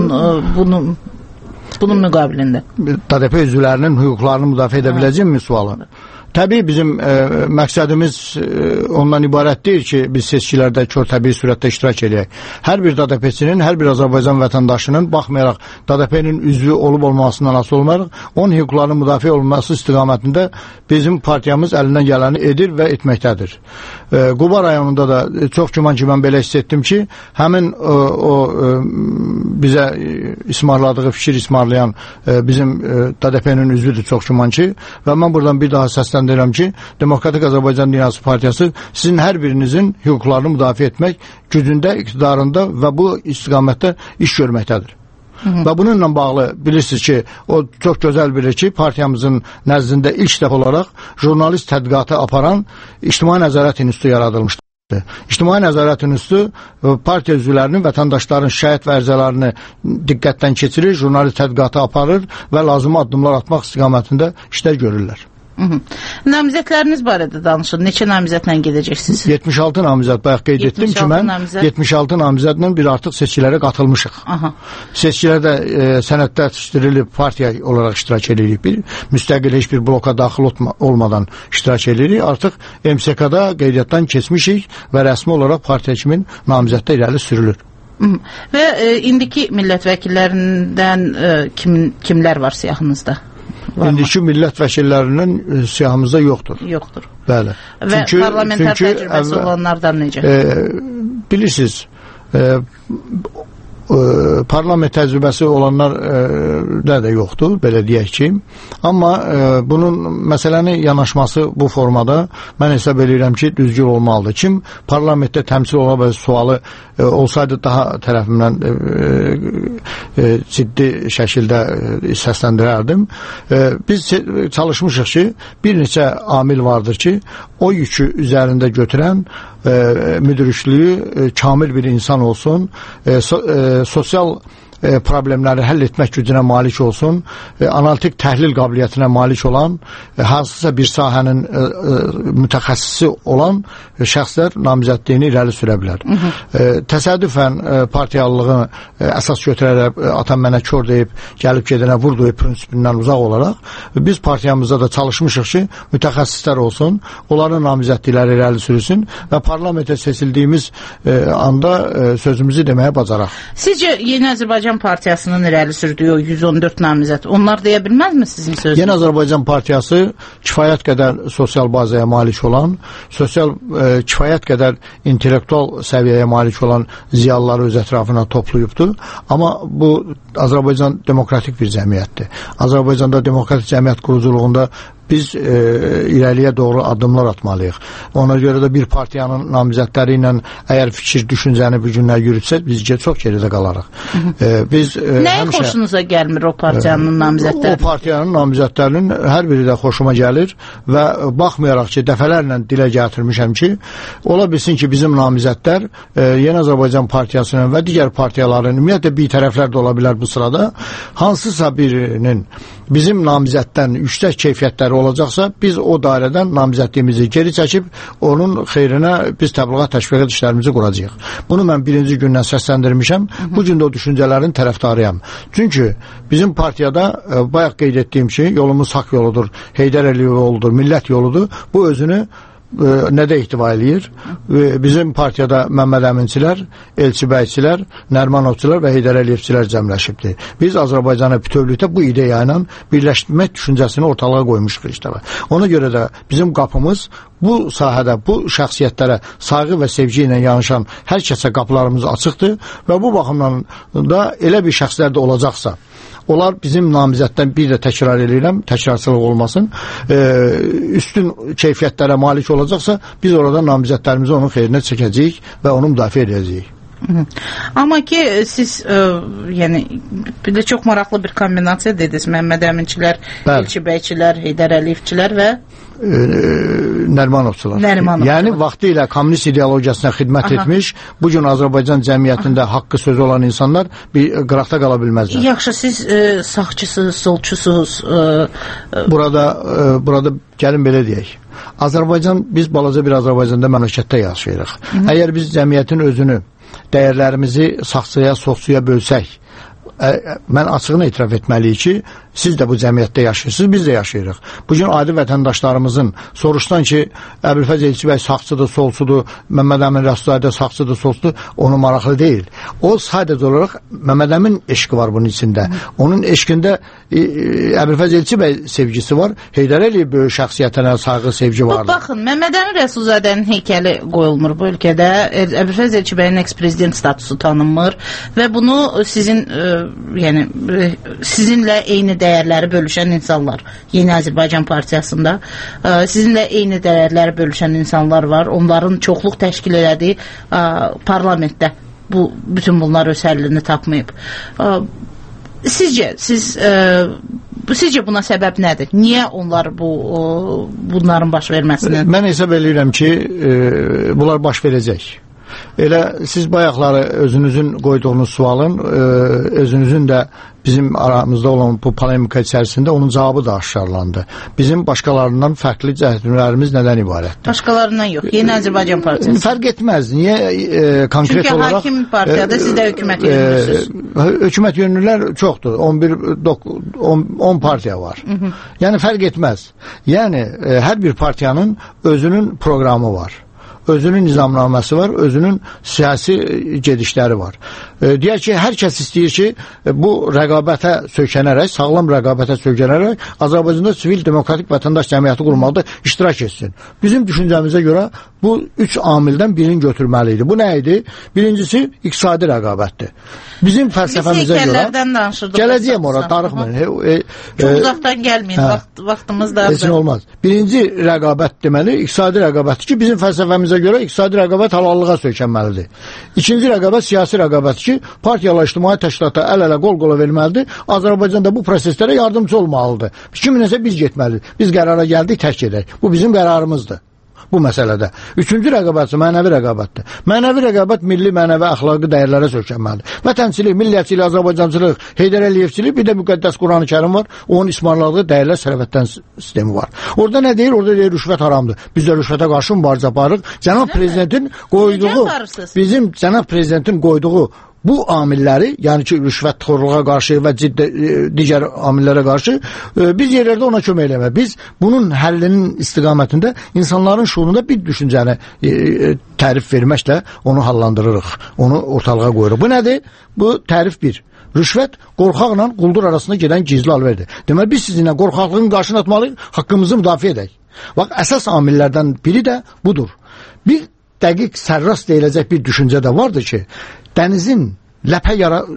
S5: Bunun müqabilində.
S11: DADP üzvlərinin hüquqlarını müdafiə edə biləcəkmi sualı? Təbii bizim məqsədimiz ondan ibarət deyil ki, biz seçkilərdə kör təbii sürətdə iştirak edək. Hər bir DADP-çinin, hər bir Azərbaycan vətəndaşının baxmayaraq DADP-nin üzvü olub-olmasından asılı olmayaraq, onun hüquqlarının müdafiə olunması istiqamətində bizim partiyamız əlindən gələni edir və etməkdədir. Quba rayonunda da çox güman ki, mən belə hiss etdim ki, həmin o bizə ismarladığı, fikir ismarlayan bizim DADP-nin üzvüdür çox güman ki, və mən buradan bir daha səsləndirəm deyirəm ki, Demokratik Azərbaycan Dünyası Partiyası sizin hər birinizin hüquqlarını müdafiə etmək gücündə, iqtidarında və bu istiqamətdə iş görməkdədir. Və bununla bağlı bilirsiniz ki, o çox gözəl bilir ki, partiyamızın nəzdində ilk dəfə olaraq jurnalist tədqiqatı aparan İctimai Nəzarət İnstitutu yaradılmışdır. nəzarətdir. İctimai nəzarətin üstü partiya üzvlərinin, vətəndaşların şikayət və ərizələrini diqqətdən keçirir, jurnalist tədqiqatı aparır və lazımi addımlar atmaq istiqamətində işlər görürlər.
S5: Namizədləriniz barədə danışın. Neçə namizədlə gedəcəksiniz?
S11: 76 namizəd. Bayaq qeyd etdim ki, mən 76 namizədlə bir artıq seçkilərə qatılmışıq. Seçkilərdə sənədləşdirilib partiya olaraq iştirak edirik. Bir müstəqil heç bir bloka daxil olmadan iştirak edirik. Artıq MSK-da qeydiyyatdan keçmişik və rəsmi olaraq partiya kimin namizəddə irəli sürülür.
S5: Və indiki millət vəkillərindən kimlər var siyahınızda?
S11: İndiki millət vəkillərinin siyahımızda yoxdur.
S5: Yoxdur.
S11: Bəli.
S5: Və parlamentar təcrübəsi olanlardan necə?
S11: Bilirsiniz, parlament təcrübəsi olanlar da yoxdur, belə deyək ki. Amma bunun məsələni yanaşması bu formada mən hesab edirəm ki, düzgün olmalıdır. Kim parlamentdə təmsil ola və sualı olsaydı daha tərəfimdən ciddi şəkildə səsləndirərdim. Biz çalışmışıq ki, bir neçə amil vardır ki, o yükü üzərində götürən müdürlüyü kamil bir insan olsun, sosial problemləri həll etmək gücünə malik olsun, analitik təhlil qabiliyyətinə malik olan, hansısa bir sahənin mütəxəssisi olan şəxslər namizədliyini irəli sürə bilər. Təsadüfən partiyalılığını əsas götürərək atam mənə kör deyib, gəlib gedənə vur deyib prinsipindən uzaq olaraq, biz partiyamızda da çalışmışıq ki, mütəxəssislər olsun, onların namizədlikləri irəli sürüsün və parlamentə seçildiyimiz anda sözümüzü deməyə bacaraq.
S5: Sizcə Yeni Azərbaycan Partiyasının irəli sürdüyü o 114 namizəd, onlar deyə bilməzmi sizin sözünüz?
S11: Yeni Azərbaycan Partiyası kifayət qədər sosial bazaya malik olan, kifayət qədər intellektual səviyyəyə malik olan ziyalıları öz ətrafına toplayıbdır. Amma bu Azərbaycan demokratik bir cəmiyyətdir. Azərbaycanda demokratik cəmiyyət quruculuğunda biz irəliyə doğru addımlar atmalıyıq. Ona görə də bir partiyanın namizədləri ilə əgər fikir, düşüncəni bir günlər yürütsək, biz çox geridə qalarıq.
S5: Nəyə xoşunuza gəlmir o partiyanın namizədləri?
S11: O partiyanın namizədlərinin hər biri də xoşuma gəlir və baxmayaraq ki, dəfələrlə dilə gətirmişəm ki, ola bilsin ki, bizim namizədlər Yeni Azərbaycan Partiyasının və digər partiyaların, ümumiyyətlə bir tərəflər də ola bilər bu sırada, hansısa birinin bizim namizəddən yüksək keyfiyyətləri olacaqsa, biz o dairədən namizədliyimizi geri çəkib, onun xeyrinə biz təbliğat təşviqat işlərimizi quracağıq. Bunu mən birinci gündən səsləndirmişəm. Bu gün də o düşüncələrin tərəfdarıyam. Çünki bizim partiyada bayaq qeyd etdiyim ki, yolumuz haqq yoludur, Heydər Əliyev yoludur, millət yoludur. Bu özünü nədə ihtiva eləyir? Bizim partiyada Məmməd Əminçilər, Elçibəyçilər, Nərmanovçular və Heydər Əliyevçilər cəmləşibdir. Biz Azərbaycanı bütövlükdə bu ideya ilə birləşdirmək düşüncəsini ortalığa qoymuşuq işte. Ona görə də bizim qapımız bu sahədə, bu şəxsiyyətlərə sayğı və sevgi ilə yanaşan hər kəsə qapılarımız açıqdır və bu baxımdan da elə bir şəxslər də olacaqsa, onlar bizim namizəddən bir də təkrar edirəm, təkrarçılıq olmasın, üstün keyfiyyətlərə malik olacaqsa, biz orada namizədlərimizi onun xeyrinə çəkəcəyik və onu müdafiə edəcəyik.
S5: Amma ki siz yəni bir də çox maraqlı bir kombinasiya dediniz. Məmməd Əminçilər, Elçibəyçilər, Heydər Əliyevçilər və
S11: Nərmanovçular. Yəni vaxtı ilə kommunist ideologiyasına xidmət etmiş, bugün Azərbaycan cəmiyyətində haqqı sözü olan insanlar bir qıraqda qala bilməzlər.
S5: Yaxşı, siz sağçısınız, solçusuz.
S11: Burada gəlin belə deyək. Azərbaycan, biz balaca bir Azərbaycanda məmləkətdə yaşayırıq. Əgər biz cəmiyyətin özünü, dəyərlərimizi sağçıya, solçuya bölsək, mən açığını etiraf etməliyik ki, siz də bu cəmiyyətdə yaşayırsınız, biz də yaşayırıq. Bugün adi vətəndaşlarımızın soruşdan ki, Əbülfəz Elçibəy sağçıdır, solçudur, Məmməd Əmin Rəsudzadə sağçıdır, solçudur, onu maraqlı deyil. O sadəcə olaraq Məmməd Əmin eşqi var bunun içində. Onun eşqində Əbülfəz Elçibəy sevgisi var, Heydər Əliyev böyük şəxsiyyətinə sayğı, sevgi vardır.
S5: Baxın, Məmməd Əmin Rəsudzadənin heykəli qoyulmur bu ölkədə. Əbülfəz Elçibəyin eksprzident statusu tanınmır və bunu sizin yəni sizinlə eyni dəyərləri bölüşən insanlar, Yeni Azərbaycan Partiyasında sizinlə eyni dəyərləri bölüşən insanlar var. Onların çoxluq təşkil elədiyi parlamentdə bütün bunlar öz həllini tapmayıb. Sizcə, siz Sizcə buna səbəb nədir? Niyə onlar bunların baş verməsini?
S11: Mən hesab edirəm ki, bunlar baş verəcək. Elə siz bayaqları özünüzün qoyduğunuz sualın, özünüzün də bizim aramızda olan bu polemika içərisində onun cavabı da aşkarlandı. Bizim başqalarından fərqli cəhətlərimiz nədən ibarətdir?
S5: Başqalarından yox. Yeni Azərbaycan Partiyası.
S11: Fərq etməz. Niyə konkret
S5: çünki
S11: olaraq?
S5: Çünki hakim partiyada siz də hökumət yönlüsünüz.
S11: Hökumət yönlülər çoxdur. 10 partiya var. Yəni fərq etməz. Yəni hər bir partiyanın özünün proqramı var. Özünün nizamnaməsi var, özünün siyasi gedişləri var. Deyək ki, hər kəs istəyir ki, bu rəqabətə söykənərək, sağlam rəqabətə söykənərək Azərbaycanda sivil demokratik vətəndaş cəmiyyəti qurmaqda iştirak etsin. Bizim düşüncəmizə görə bu 3 amildən birini götürməli idi. Bu nə idi? Birincisi, iqtisadi rəqabətdir. Bizim fəlsəfəmizə görə... Gələcəyəm ora, darıxmayın.
S5: Çox uzaqdan gəlməyin, vaxtımız da...
S11: Heç nə olmaz. Birinci rəqabət deməli, iqtisadi rəqabətdir ki, bizim fəlsəfəmizə görə iqtisadi rəqabət halallığa söykənməlidir. İkinci rəqabət siyasi rəqabətdir ki, partiyalar ictimai təşkilata əl-ələ qol-qola verməlidir. Azərbaycanda bu proseslərə yardımcı olmalıdır. Kiminəsə biz getməlidir. Biz qərara gəldik, tərk edək. Bu bizim qərarımızdır. Bu məsələdə. Üçüncü rəqabət mənəvi rəqabətdir. Mənəvi rəqabət milli, mənəvi, əxlaqi dəyərlərə söykənməlidir. Vətənçilik, millətçilik, Azərbaycancılıq, Heydər Əliyevçilik, bir də müqəddəs Qur'an-ı Kərim var. Onun ismarladığı dəyərlər sərvətdən sistemi var. Orada nə deyir? Orada deyir rüşvət haramdır. Biz də rüşvətə qarşı mübarizə aparırıq. Cənab prezidentin qoyduğu, bizim cənab prezidentin qoyduğu bu amilləri, yəni ki, rüşvətxorluğa qarşı və digər amillərə qarşı biz yerlərdə ona kömək eləmək. Biz bunun həllinin istiqamətində insanların şuurunda bir düşüncəni tərif verməklə onu hallandırırıq, onu ortalığa qoyuruq. Bu nədir? Bu tərif 1. Rüşvət qorxaqla quldur arasında gedən gizli alverdir. Deməli, biz sizinlə qorxaqlığın qarşını atmalıyıq, haqqımızı müdafiə edək. Bax, əsas amillərdən biri də budur. Bir dəqiq sərrast deyiləcək bir düşüncə də vardır ki, dənizin ləpə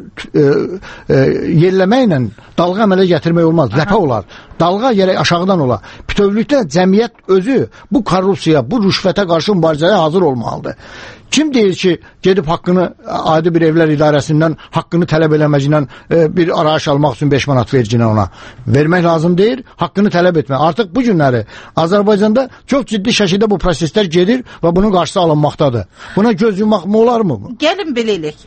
S11: yerləməklə dalğa əmələ gətirmək olmaz. Ləpə olar. Dalğa yerə aşağıdan olar. Bütövlükdə cəmiyyət özü bu korrupsiya, bu rüşvətə qarşı mübarizəyə hazır olmalıdır. Kim deyir ki, gedib haqqını adi bir evlər idarəsindən haqqını tələb eləməklə bir arayış almaq üçün 5 manat verginə ona vermək lazım deyir, haqqını tələb etmək. Artıq bu günləri Azərbaycanda çox ciddi şəkildə bu proseslər gedir və bunun qarşısı alınmaqdadır. Buna göz yumaq mı olar mı?
S5: Gəlin belə eləyək.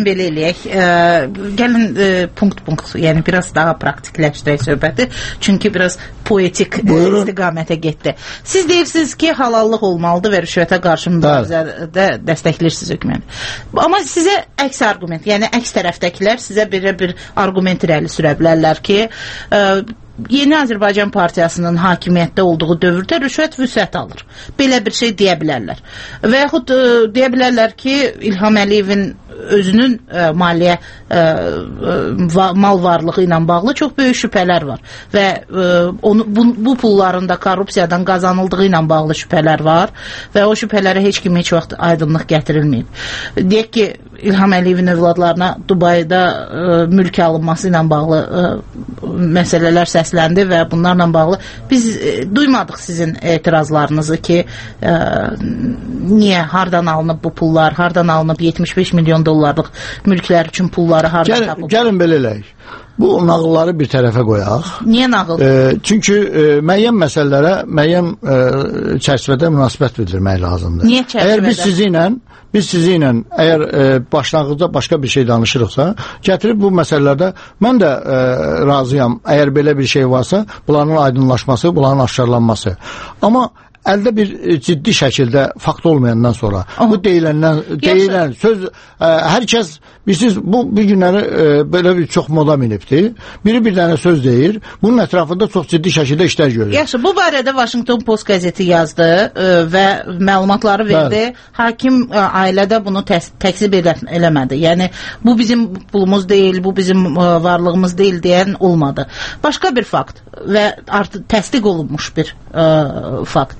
S5: Gəlin punkt, yəni biraz daha praktikləşdirək söhbəti. Çünki biraz poetik istiqamətə getdi. Siz deyirsiniz ki, halallıq olmalıdır və rüşvətə qarşı mübarizədə dəstəkləyirsiniz hökuməti. Amma sizə əks arqument, yəni əks tərəfdəkilər sizə bir arqument irəli sürə bilərlər ki, Yeni Azərbaycan Partiyasının hakimiyyətdə olduğu dövrdə rüşvət vüsət alır. Belə bir şey deyə bilərlər. Və yaxud deyə bilərlər ki, İlham Əliyevin özünün maliyyə mal varlığı ilə bağlı çox böyük şübhələr var və bu pulların da korrupsiyadan qazanıldığı ilə bağlı şübhələr var və o şübhələrə heç kim heç vaxt aydınlıq gətirilməyib. Deyək ki, İlham Əliyevin övladlarına Dubayda mülk alınması ilə bağlı məsələlər səsləndi və bunlarla bağlı biz duymadıq sizin etirazlarınızı ki, niyə, hardan alınıb bu pullar, hardan alınıb 75 milyon dollarlıq mülklər üçün pulları hardan tapılıb?
S11: Gəlin belə eləyik. Bu nağılları bir tərəfə qoyaq.
S5: Niyə nağıl?
S11: Çünki müəyyən məsələlərə müəyyən çərçivədə münasibət bildirmək lazımdır.
S5: Niyə çərçivədə?
S11: Əgər biz sizi ilə əgər başlanğıcda başqa bir şey danışırıqsa, gətirib bu məsələlərdə mən də razıyam. Əgər belə bir şey varsa, bunların aydınlaşması, bunların aşkarlanması. Amma əldə bir ciddi şəkildə fakt olmayandan sonra, bu deyilən söz, hər kəs, bilirsiniz, bu bir günləri belə bir çox moda minibdir. Biri bir dənə söz deyir, bunun ətrafında çox ciddi şəkildə işlər görür.
S5: Yaxşı, bu barədə Washington Post qəzeti yazdı və məlumatları verdi. Hakim ailədə bunu təksib eləmədi. Yəni, bu bizim pulumuz deyil, bu bizim varlığımız deyil deyən olmadı. Başqa bir fakt və artıq təsdiq olunmuş bir fakt.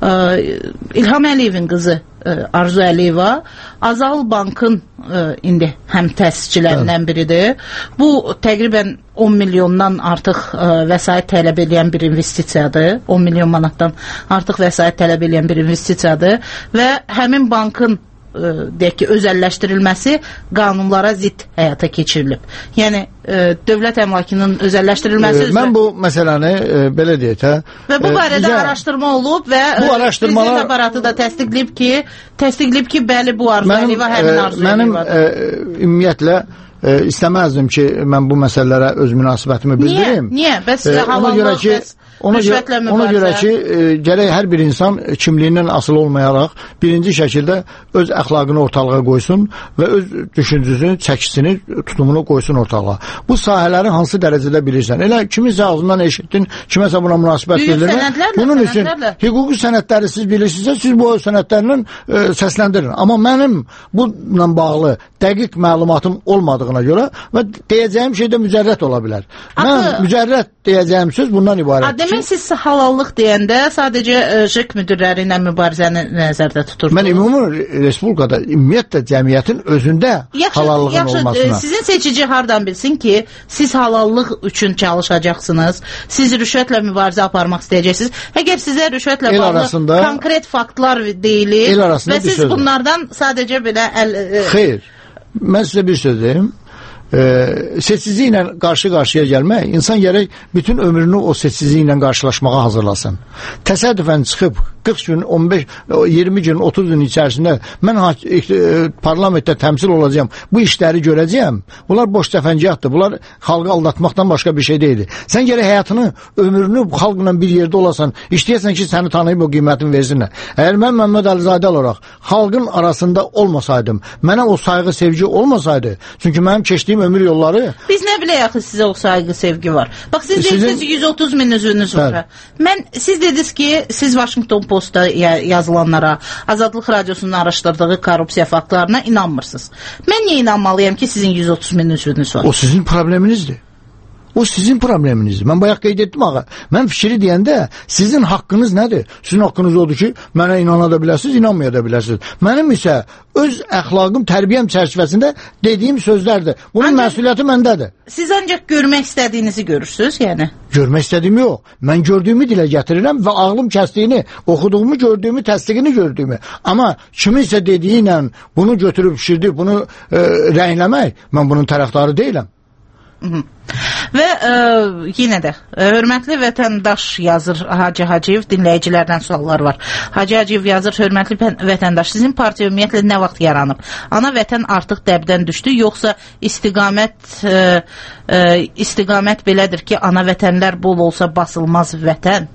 S5: İlham Əliyevin qızı Arzu Əliyeva Azal Bankın indi həm təsisçilərindən biridir. Bu təqribən 10 milyondan artıq vəsait tələb edən bir investisiyadır. 10 milyon manatdan artıq vəsait tələb edən bir investisiyadır və həmin bankın deyək ki, özəlləşdirilməsi qanunlara zidd həyata keçirilib. Yəni, dövlət əmlakının özəlləşdirilməsi üzrə.
S11: Mən bu məsələni belə deyək də.
S5: Və bu barədə araşdırma olub və prezident aparatı da təsdiqləyib ki, bəli bu arzu Əliyev həmin arzu
S11: Əliyev var. Mənim ümumiyyətlə istəməzdim ki, mən bu məsələlərə öz münasibətimi bildirim.
S5: Niyə? Bəs halallıq,
S11: Ona görə ki, gərək hər bir insan kimliyindən asılı olmayaraq birinci şəkildə öz əxlaqını ortalığa qoysun və öz düşüncüsünü, çəkisini, tutumunu qoysun ortalığa. Bu sahələri hansı dərəcədə bilirsən? Elə kiminsə ağzından eşitdin, kiməsə buna münasibət bildirmə. Bunun üçün hüquqi sənədləri siz bilirsinizsə, siz bu sənədlərlə səsləndirin. Amma mənim bununla bağlı dəqiq məlumatım olmadığına görə və deyəcəyim şey də mücərrət ola bilər. Mən mücərrət deyəcəyim söz bundan ibarət.
S5: Demək, siz halallıq deyəndə sadəcə ЖЭK müdirləri ilə mübarizəni nəzərdə tutursunuz.
S11: Mən ümumi respublikada, ümumiyyətlə cəmiyyətin özündə halallığın olmasına.
S5: Sizin seçici hardan bilsin ki, siz halallıq üçün çalışacaqsınız, siz rüşvətlə mübarizə aparmaq istəyəcəksiniz. Əgər sizə rüşvətlə bağlı konkret faktlar deyilir və siz bunlardan sadəcə belə
S11: Xeyr, mən sizə bir söz deyim. Seçici ilə qarşı-qarşıya gəlmək, insan gərək bütün ömrünü o seçici ilə qarşılaşmağa hazırlasın. Təsadüfən çıxıb 40 gün, 15, 20 gün, 30 gün içərisində mən parlamentdə təmsil olacağım, bu işləri görəcəyəm. Bunlar boş təfəngiyatdır, bunlar xalqı aldatmaqdan başqa bir şey deyil. Sən gərək həyatını, ömrünü xalqla bir yerdə olasan, istəyəsən ki, səni tanıyıb o qiymətini versinlər. Əgər mən Məmməd Əlizadə olaraq xalqın arasında olmasaydım, mənə o sayğı, sevgi olmasaydı, çünki mənim keçdiyim ömür yolları...
S5: Biz nə bilək axı sizə o sayğı, sevgi var. Bax, siz deyirsiniz 130 min üzvünüz var. Siz dediniz ki, siz Washington Postda yazılanlara, Azadlıq Radiosunun araşdırdığı korrupsiya faktlarına inanmırsınız. Mən niyə inanmalıyam ki, sizin 130 min üzvünüz var?
S11: O sizin probleminizdir. O sizin probleminizdir. Mən bayaq qeyd etdim ağa. Mən fikri deyəndə sizin haqqınız nədir? Sizin haqqınız odur ki, mənə inana da bilərsiniz, inanmaya da bilərsiniz. Mənim isə öz əxlaqım, tərbiyəm çərçivəsində dediyim sözlərdir. Bunun məsuliyyəti məndədir.
S5: Siz ancaq görmək istədiyinizi görürsünüz, yəni?
S11: Görmək istədiyimi yox. Mən gördüyümü dilə gətirirəm və ağlım kəsdiyini, oxuduğumu gördüyümü, təsdiqini gördüyümü. Amma kiminsə dediyi ilə bunu götürüb pişirdi, bunu rəngləmək, mən bunun tərəfdarı deyiləm.
S5: Və yenə də hörmətli vətəndaş yazır Hacı Hacıyev, dinləyicilərdən suallar var. Hacı Hacıyev yazır, hörmətli vətəndaş, sizin partiya ümumiyyətlə nə vaxt yaranıb? Ana vətən artıq dəbdən düşdü, yoxsa istiqamət belədir ki, ana vətənlər bol olsa basılmaz vətən?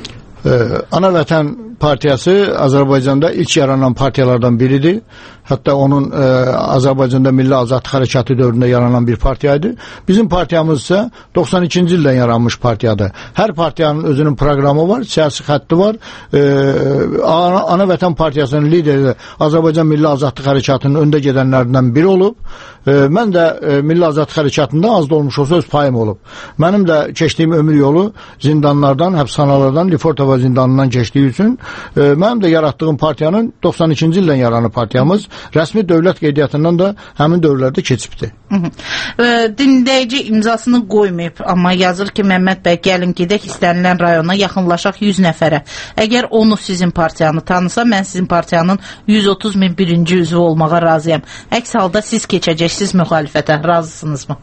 S11: Ana vətən partiyası Azərbaycanda ilk yaranan partiyalardan biridir. Hətta onun Azərbaycanda Milli Azadlıq Hərəkatı dövründə yaranan bir partiyaydı. Bizim partiyamız isə 92-ci ildən yaranmış partiyadır. Hər partiyanın özünün proqramı var, siyasi xətti var. Ana Vətən Partiyasının lideri Azərbaycan Milli Azadlıq Hərəkatının öndə gedənlərdən biri olub. Mən də Milli Azadlıq Hərəkatında az da olmuş olsa öz payım olub. Mənim də keçdiyim ömür yolu zindanlardan, həbsxanalardan, Lifortova zindanından keçdiyi üçün mənim də yaratdığım partiyanın 92-ci ildən yaranı partiyamız rəsmi dövlət qeydiyyatından da həmin dövrlərdə keçibdir.
S5: Dinləyici imzasını qoymayıb, amma yazır ki, Məmməd bəy, gəlin gedək istənilən rayona, yaxınlaşaq 100 nəfərə. Əgər onu sizin partiyanı tanısa, mən sizin partiyanın 130 min birinci üzvü olmağa razıyam. Əks halda siz keçəcəksiniz müxalifətə, razısınızmı?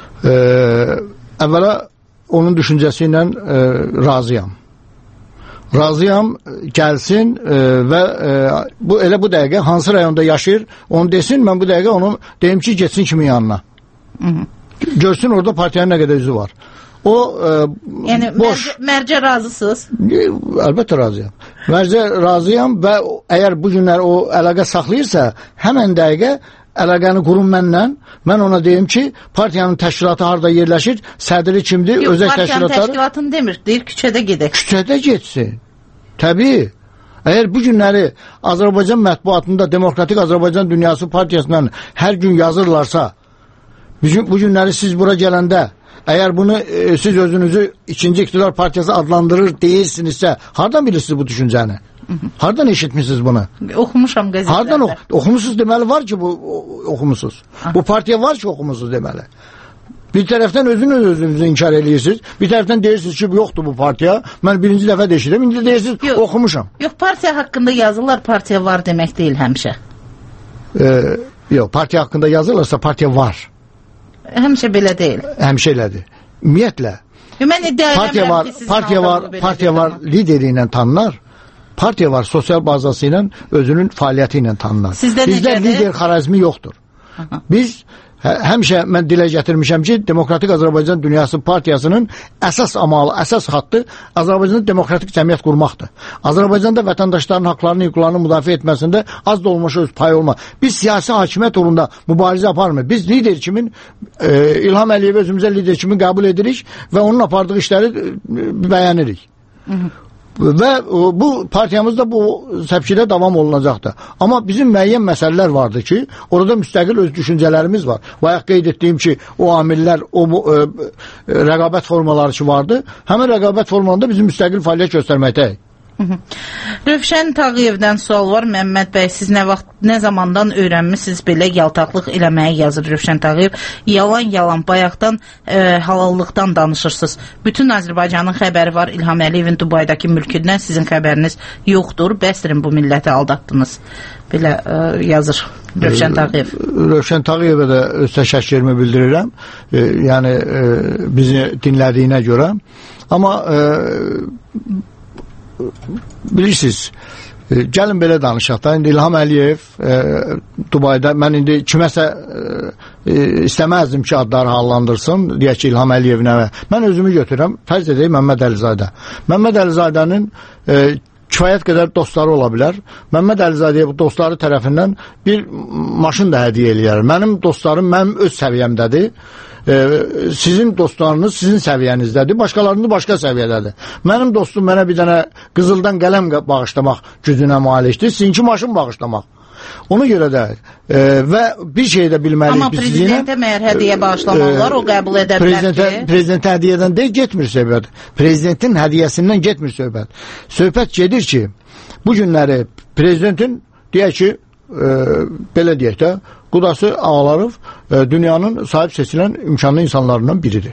S11: Əvvəla onun düşüncəsi ilə razıyam. Razıyam, gəlsin və elə bu dəqiqə hansı rayonda yaşayır, onu desin, mən bu dəqiqə onu deyim ki, geçsin kimin yanına. Görsün orada partiyanın nə qədər üzü var. O
S5: yəni
S11: boş.
S5: Mərcə razısınız?
S11: Əlbəttə razıyam. Mərcə razıyam və əgər bu günlər o əlaqə saxlayırsa, həmən dəqiqə əlaqəni qurum mənlə, mən ona deyim ki, partiyanın təşkilatı harada yerləşir, sədri kimdir, özək təşkilatları...
S5: Yox, partiyanın təşkilatını demir, deyir küçədə gedək.
S11: Küçədə getsin, təbii. Əgər bu günləri Azərbaycan mətbuatında Demokratik Azərbaycan Dünyası Partiyasından hər gün yazırlarsa, bu günləri siz bura gələndə, əgər bunu siz özünüzü ikinci iqtidar partiyası adlandırır deyirsinizsə, hardan bilirsiniz bu düşüncəni? Hardan eşitmişsiniz bunu?
S5: Oxumuşam qəzetlərdə.
S11: Hardan oxumusunuz deməli var ki, bu oxumusunuz. Bu partiya var ki, oxumusunuz deməli. Bir tərəfdən özünüzü inkar edirsiniz, bir tərəfdən deyirsiniz ki, yoxdur bu partiya, mən birinci dəfə deşirəm, indi deyirsiniz, oxumuşam.
S5: Yox, partiya haqqında yazırlar, partiya var demək deyil həmişə.
S11: Yox, partiya haqqında yazırlarsa, partiya var.
S5: Həmişə belə deyil.
S11: Həmişə elədir. Ümumiyyətlə,
S5: mən iddia edirəm ki, sizin
S11: partiya var lideri ilə tanınar. Partiya var sosial bazası ilə, özünün fəaliyyəti ilə tanınar. Bizdə lider xarizmi yoxdur. Biz həmişə mən dilə gətirmişəm ki, Demokratik Azərbaycan Dünyası Partiyasının əsas amalı, əsas xattı Azərbaycanda demokratik cəmiyyət qurmaqdır. Azərbaycanda vətəndaşların haqlarını, hüquqlarını müdafiə etməsində az da olmuş öz payı olmaq. Biz siyasi hakimiyyət uğrunda mübarizə aparmır. Biz lider kimin, İlham Əliyevi özümüzə lider kimi qəbul edirik və onun apardığı işləri bəyənirik. Və bu partiyamızda bu səpkidə davam olunacaqdır. Amma bizim müəyyən məsələlər vardır ki, orada müstəqil öz düşüncələrimiz var. Bayaq qeyd etdiyim ki, o amillər, o rəqabət formaları ki vardı, həmin rəqabət formalarında bizim müstəqil fəaliyyət göstərməkdəyik.
S5: Rövşən Tağıyevdən sual var. Məmməd bəy, siz nə zamandan öyrənmişsiniz belə yaltaqlıq eləməyi, yazır Rövşən Tağıyev. Yalan bayaqdan halallıqdan danışırsınız. Bütün Azərbaycanın xəbəri var. İlham Əliyevin Dubaydakı mülkündən sizin xəbəriniz yoxdur. Bəsdirin bu milləti aldatdınız. Belə yazır Rövşən Tağıyev.
S11: Rövşən Tağıyevə də öz təşəkkürümü bildirirəm. Yəni bizi dinlədiyinə görə. Amma bilirsiniz, gəlin belə danışaq da, indi İlham Əliyev Dubayda, mən indi kiməsə istəməzdim ki, adları hallandırsın, deyək ki, İlham Əliyevin əvə. Mən özümü götürəm, fərz edeyim Məmməd Əlizadə. Məmməd Əlizadənin kifayət qədər dostları ola bilər. Məmməd Əlizadəyə bu dostları tərəfindən bir maşın da hədiyyə eləyər. Mənim dostlarım mənim öz səviyyəmdədir. Sizin dostlarınız sizin səviyyənizdədir, başqalarının başqa səviyyədədir. Mənim dostum mənə bir dənə qızıldan qələm bağışlamaq gücünə malikdir, sizinki maşın bağışlamaq. Ona görə də və bir şey də bilməliyik.
S5: Amma prezidentə məyər hədiyyə bağışlamaq olar, o qəbul edə bilər ki?
S11: Prezidentə hədiyyədən deyil, getmir söhbət. Prezidentin hədiyyəsindən getmir söhbət. Söhbət gedir ki, bu günləri prezidentin, deyək ki, belə deyək də, Qudası Ağalarov dünyanın sahib seçilən imkanlı insanlarından biridir.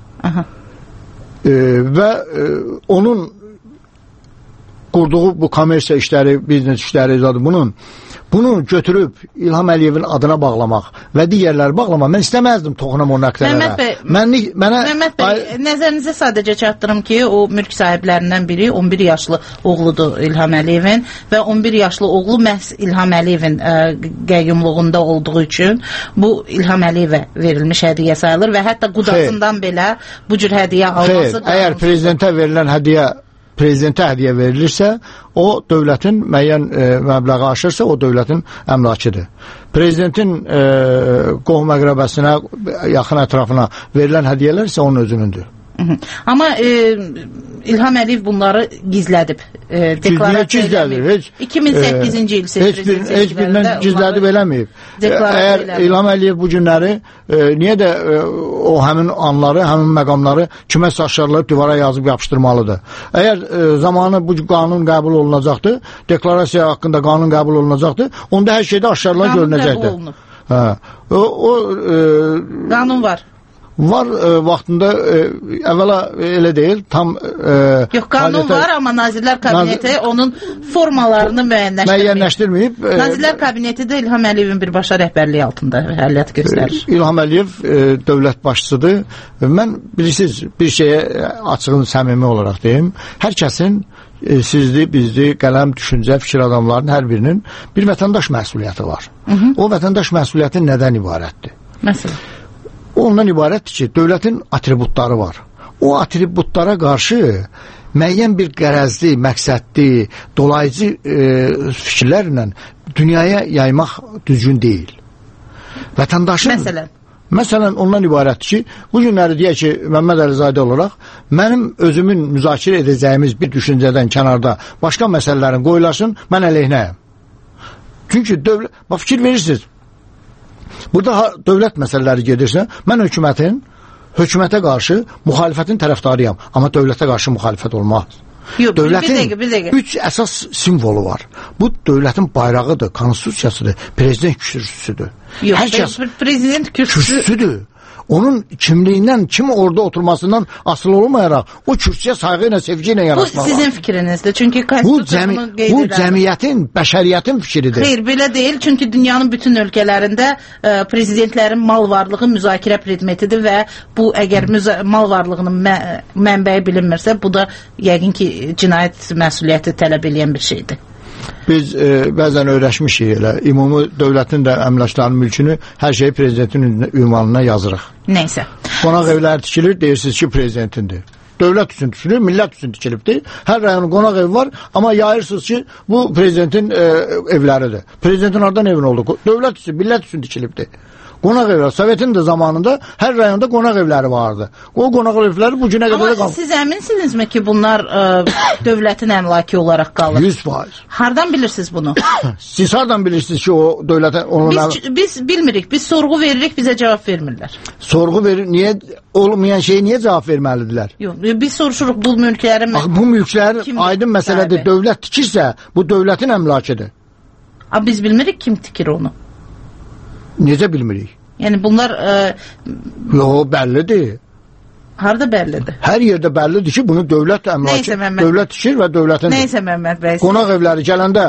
S11: Və onun qurduğu bu kommersiya işləri, biznes işləri, bunu götürüb İlham Əliyevin adına bağlamaq və digərləri bağlamaq, mən istəməzdim toxunam o nəqdələrə.
S5: Məmməd bəy, nəzərinizə sadəcə çatdırım ki, o mülk sahiblərindən biri 11 yaşlı oğludur İlham Əliyevin və 11 yaşlı oğlu məhz İlham Əliyevin qəyyumluğunda olduğu üçün bu İlham Əliyevə verilmiş hədiyyə sayılır və hətta qudasından belə bu cür hədiyyə alması.
S11: Əgər prezidentə verilən prezidentə hədiyyə verilirsə, o dövlətin müəyyən məbləği aşırsa, o dövlətin əmlakıdır. Prezidentin qohum əqrəbəsinə, yaxın ətrafına verilən hədiyyələr isə onun özünündür.
S5: Amma İlham Əliyev bunları gizlədib.
S11: Gizlədir.
S5: 2008-ci il
S11: heç birindən gizlədib eləməyib. Əgər İlham Əliyev bu günləri niyə də o həmin anları, həmin məqamları kimə saşarlayıb divara yazıb yapışdırmalıdır. Əgər zamanı bu qanun qəbul olunacaqdır, deklarasiya haqqında qanun qəbul olunacaqdır, onda hər şeydə aşkarlar görünəcəkdir.
S5: Qanun var.
S11: Var vaxtında əvvəla elə deyil, tam
S5: yox, qanun var, amma Nazirlər Kabineti onun formalarını müəyyənləşdirməyib. Nazirlər Kabineti də İlham Əliyevin birbaşa rəhbərliyi altında fəaliyyət göstərir.
S11: İlham Əliyev dövlət başçısıdır. Mən bilirsiniz, bir şeyə açığın səmimi olaraq deyim, hər kəsin sizdir, bizdir, qələm, düşüncə, fikir adamlarının hər birinin bir vətəndaş məsuliyyəti var. O vətəndaş məsuliyyəti nədən ibarətdir?
S5: Məsələn?
S11: Ondan ibarətdir ki, dövlətin atributları var. O atributlara qarşı müəyyən bir qərəzli, məqsədli, dolayıcı fikirlərlə dünyaya yaymaq düzgün deyil. Vətəndaşın... Məsələn, ondan ibarətdir ki, bu günləri deyək ki, Məmməd Əlizadə olaraq, mənim özümün müzakirə edəcəyimiz bir düşüncədən kənarda başqa məsələlərin qoyulasın, mən əleyhinəyəm. Çünki fikir verirsiniz, burada dövlət məsələləri gedirsə, mən hökumətə qarşı müxalifətin tərəfdarıyam, amma dövlətə qarşı müxalifət olmaz. Dövlətin 3 əsas simvolu var. Bu dövlətin bayrağıdır, konstitusiyasıdır, prezident kürsüsüdür.
S5: Yox, prezident kürsüsüdür.
S11: onun kimliyindən, kim orada oturmasından asılı olmayaraq o kürsüyə sayğı ilə, sevgi ilə yanaşmaq.
S5: Bu sizin fikrinizdir. Çünki
S11: bu cəmiyyətin, bəşəriyyətin fikridir.
S5: Xeyr, belə deyil. Çünki dünyanın bütün ölkələrində prezidentlərin mal varlığı müzakirə predmetidir və bu əgər mal varlığının mənbəyi bilinmirsə, bu da yəqin ki, cinayət məsuliyyəti tələb edən bir şeydir.
S11: Biz bəzən öyrəşmişik elə. Ümumi dövlətin də əmlaklarının mülkünü hər şeyi prezidentin ünvanına yazırıq.
S5: Neysə.
S11: Qonaq evləri tikilir, deyirsiniz ki, prezidentindir. Dövlət üçün tikilir, millət üçün tikilibdir. Hər rayonun qonaq evi var, amma yayırsınız ki, bu prezidentin evləridir. Prezidentin oradan evin oldu. Dövlət üçün, millət üçün tikilibdir. Qonaq evləri, Sovetin də zamanında hər rayonda qonaq evləri vardı. O qonaq evləri bu günə qədər qalır.
S5: Amma siz əminsinizmi ki, bunlar dövlətin əmlaki olaraq qalır?
S11: 100%.
S5: Hardan bilirsiniz bunu?
S11: Siz hardan bilirsiniz ki, o dövlətin...
S5: Biz bilmirik, biz sorğu veririk, bizə cavab vermirlər.
S11: Sorğu verir, niyə olmayan şeyə niyə cavab verməlidirlər?
S5: Yox, biz soruşuruq bu mülklərin...
S11: Bu mülklər aydın məsələdir, dövlət tikirsə, bu dövlətin əmlakidir.
S5: Biz bilmirik kim tikir onu.
S11: Necə bilmirik?
S5: Yəni bunlar...
S11: Yox, bəllidir.
S5: Harada bəllidir?
S11: Hər yerdə bəllidir ki, bunu dövlət əmlaki, dövlət tikir və dövlətin...
S5: Neysə Məmməd bəy.
S11: Qonaq evləri gələndə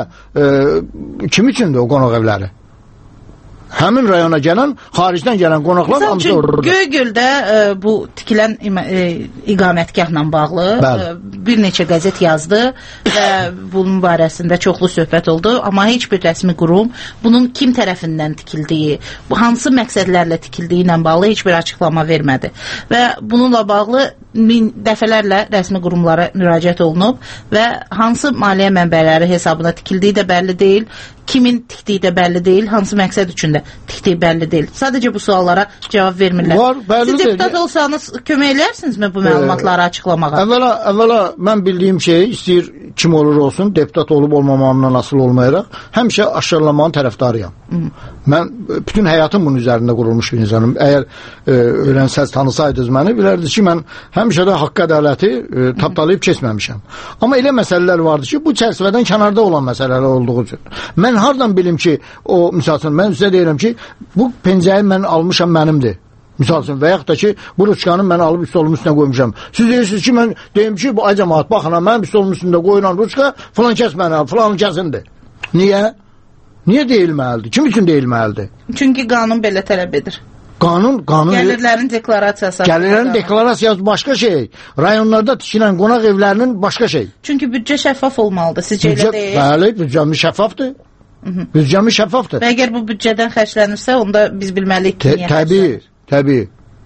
S11: kim üçündür o qonaq evləri? Həmin rayona gələn, xaricdən gələn qonaqlar hamısı orada.
S5: Göygöldə bu tikilən iqamətgahla bağlı bir neçə qəzet yazdı və bunun barəsində çoxlu söhbət oldu, amma heç bir rəsmi qurum bunun kim tərəfindən tikildiyi, hansı məqsədlərlə tikildiyi ilə bağlı heç bir açıqlama vermədi. Və bununla bağlı dəfələrlə rəsmi qurumlara müraciət olunub və hansı maliyyə mənbələri hesabına tikildiyi də bəlli deyil, kimin tikdiyi də bəlli deyil, hansı məqsəd üçün də tikdiyi bəlli deyil. Sadəcə bu suallara cavab vermirlər. Siz deputat olsanız kömək eləyərsinizmi bu məlumatları açıqlamağa?
S11: Əvvəla mən bildiyim şey, istəyir kim olur olsun, deputat olub olmamamdan asılı olmayaraq, həmişə aşkarlanmanın tərəfdarıyam. Mən bütün həyatım bunun üzərində qurulmuş bir insanım. Əgər öyrənsəz, tanısaydınız məni, bilərdiniz ki, mən həmişə də haqq ədaləti tapdalayıb keçməmişəm. Amma elə məsələlər vardır ki, bu çərçivədən kənarda olan məsələlər olduğu üçün. Mən hardan bilim ki, o, misal üçün, mən sizə deyirəm ki, bu pencəyi mən almışam mənimdir. Misal üçün, və yaxud da ki, bu ruçkanı mən alıb stolumun üstünə qoymuşam. Siz deyirsiniz ki, mən deyim ki, bu acamaat, baxın, mənim stolumun üstündə qoyulan ruçka filan kəs mənə, filan kəsindir. Niyə? Niyə deyilməlidir? Kim üçün deyilməlidir?
S5: Çünki qanun belə tələb edir.
S11: Qanun...
S5: Gəlirlərin deklarasiyası.
S11: Gəlirlərin deklarasiyası başqa şey. Rayonlarda tikilən qonaq evlərinin başqa şey.
S5: Çünki büdcə şəffaf olmalıdır, sizcə elə deyil?
S11: Bəli, büdcəmiz şəffafdır. Büdcəmiz şəffafdır.
S5: Və əgər bu büdcədən xərclənirsə, onda biz bilməliyik ki, niyə xərclənir?
S11: Təbii.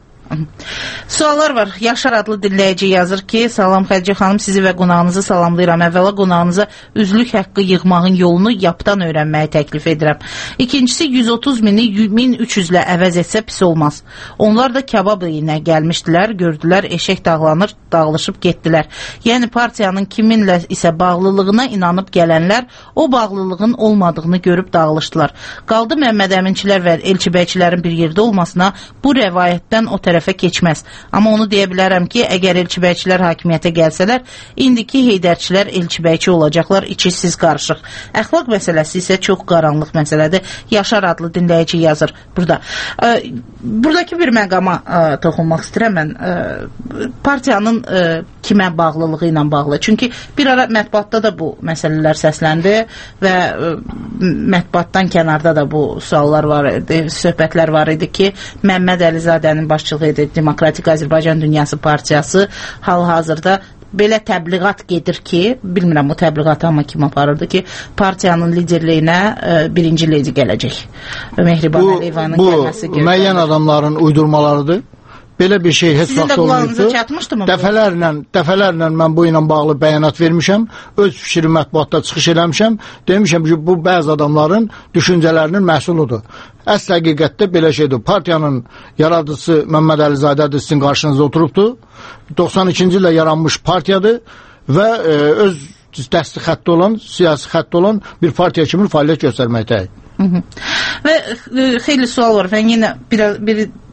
S5: Suallar var. Yaşar adlı dinləyici yazır ki, salam Xədicə xanım, sizi və qonağınızı salamlayıram. Əvvəla qonağınıza üzlük haqqı yığmağın yolunu yapdan öyrənməyi təklif edirəm. İkincisi, 130 mini 1300 ilə əvəz etsə pis olmaz. Onlar da kebab ilə gəlmişdilər, gördülər, eşək dağlanır, dağılışıb getdilər. Yəni partiyanın kiminlə isə bağlılığına inanıb gələnlər o bağlılığın olmadığını görüb dağılışdılar. Qaldı Məmməd Əminçilər və elçibəyçilərin bir yerdə olmasına bu rəvayətdən o tərəfə keçməz. Amma onu deyə bilərəm ki, əgər elçibəyçilər hakimiyyətə gəlsələr, indiki heydərçilər elçibəyçi olacaqlar, içi siz qarışıq. Əxlaq məsələsi isə çox qaranlıq məsələdir. Yaşar adlı dinləyici yazır burada. Buradakı bir məqama toxunmaq istəyirəm mən. Partiyanın kimə bağlılığı ilə bağlı. Çünki bir ara mətbuatda da bu məsələlər səsləndi və mətbuatdan kənarda da bu suallar var idi, söhbətlər var idi ki, Məmməd Əlizadənin başçılığı edir Demokratik Azərbaycan Dünyası Partiyası hal-hazırda belə təbliğat gedir ki, bilmirəm bu təbliğatı amma kim aparırdı ki, partiyanın liderliyinə birinci ledi gələcək. Mehriban Əliyevanın gəlməsi
S11: bu müəyyən adamların uydurmalarıdır. Belə bir şey heç vaxt olmayıbdır. Dəfələrlə mən bu ilə bağlı bəyanat vermişəm, öz fikri mətbuatda çıxış eləmişəm, demişəm ki, bu bəzi adamların düşüncələrinin məhsuludur. Əsl həqiqətdə belə şeydir. Partiyanın yaradıcısı Məmməd Əlizadədir, sizin qarşınızda oturubdur. 92-ci ildə yaranmış partiyadır və öz dəsti xətti olan, siyasi xətti olan bir partiya kimi fəaliyyət göstərməkdəyik.
S5: Və xeyli sual var. Mən yenə bir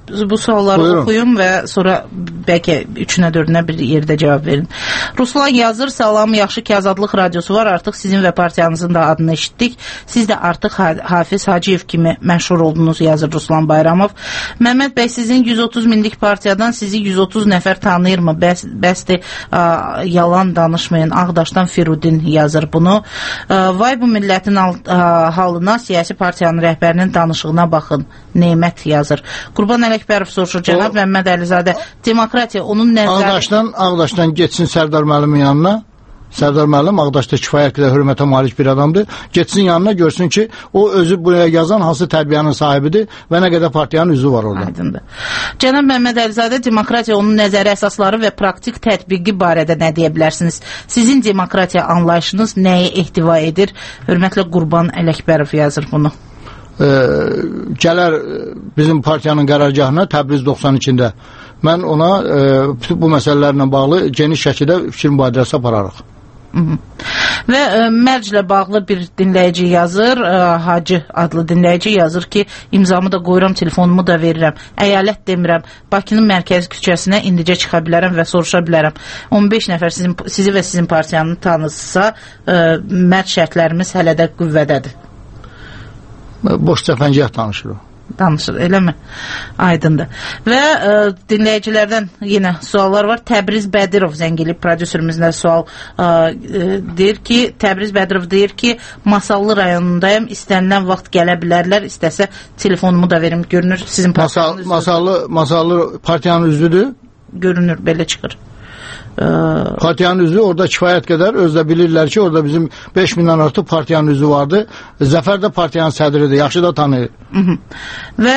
S5: bu sualları oxuyum və sonra bəlkə 3-nə 4-nə bir yerdə cavab verin. Ruslan yazır, salam, yaxşı ki Azadlıq Radiosu var, artıq sizin və partiyanızın da adını eşitdik. Siz də artıq Hafiz Hacıyev kimi məşhur oldunuz, yazır Ruslan Bayramov. Məhəmməd bəy, sizin 130 minlik partiyadan sizi 130 nəfər tanıyırmı? Bəsdir, yalan danışmayın. Ağdaşdan Firudin yazır bunu. Vay bu millətin halına, siyasi partiyanın rəhbərinin danışığına baxın. Neymət yazır. Qurban Ələkbərov soruşur, cənab Məmməd Əlizadə, demokratiya onun nəzəri...
S11: Ağdaşdan getsin Sərdar müəllimin yanına. Sərdar müəllim Ağdaşda kifayət qədər hörmətə malik bir adamdır. Getsin yanına, görsün ki, o özü buraya yazan hansı tərbiyyənin sahibidir və nə qədər partiyanın üzvü var orada.
S5: Aydındır. Cənab Məmməd Əlizadə, demokratiya onun nəzəri əsasları və praktik tətbiqi barədə nə deyə bilərsiniz? Sizin demokratiya anlayışınız nəyi ehtiva edir? Hörmətlə Qurban Ələkbərov yazır bunu.
S11: Gələr bizim partiyanın qərargahına Təbriz 92-də mən ona bu məsələlərlə bağlı geniş şəkildə fikir mübadiləsi apararıq.
S5: Və mərclə bağlı bir dinləyici yazır, Hacı adlı dinləyici yazır ki, imzamı da qoyuram, telefonumu da verirəm, əyalət demirəm, Bakının mərkəzi küçəsinə indicə çıxa bilərəm və soruşa bilərəm. 15 nəfər sizi və sizin partiyanı tanısa, mərc şərtlərimiz hələ də qüvvədədir.
S11: Boş cəfəngiyat danışır o.
S5: Danışır, eləmi? Aydındır. Və dinləyicilərdən yenə suallar var. Təbriz Bədirov zəngili prodüserimizlə sual deyir ki, Təbriz Bədirov deyir ki, Masallı rayonundayım, istənilən vaxt gələ bilərlər, istəsə telefonumu da verim. Görünür sizin partiyanın üzvüdür.
S11: Masallı partiyanın üzvüdür.
S5: Görünür, belə çıxır.
S11: Partiyanın üzvü orada kifayət qədər özdə bilirlər ki, orada bizim 5000-dən artıq partiyanın üzvü vardı. Zəfər də partiyanın sədridir, yaxşı da tanıyır.
S5: Və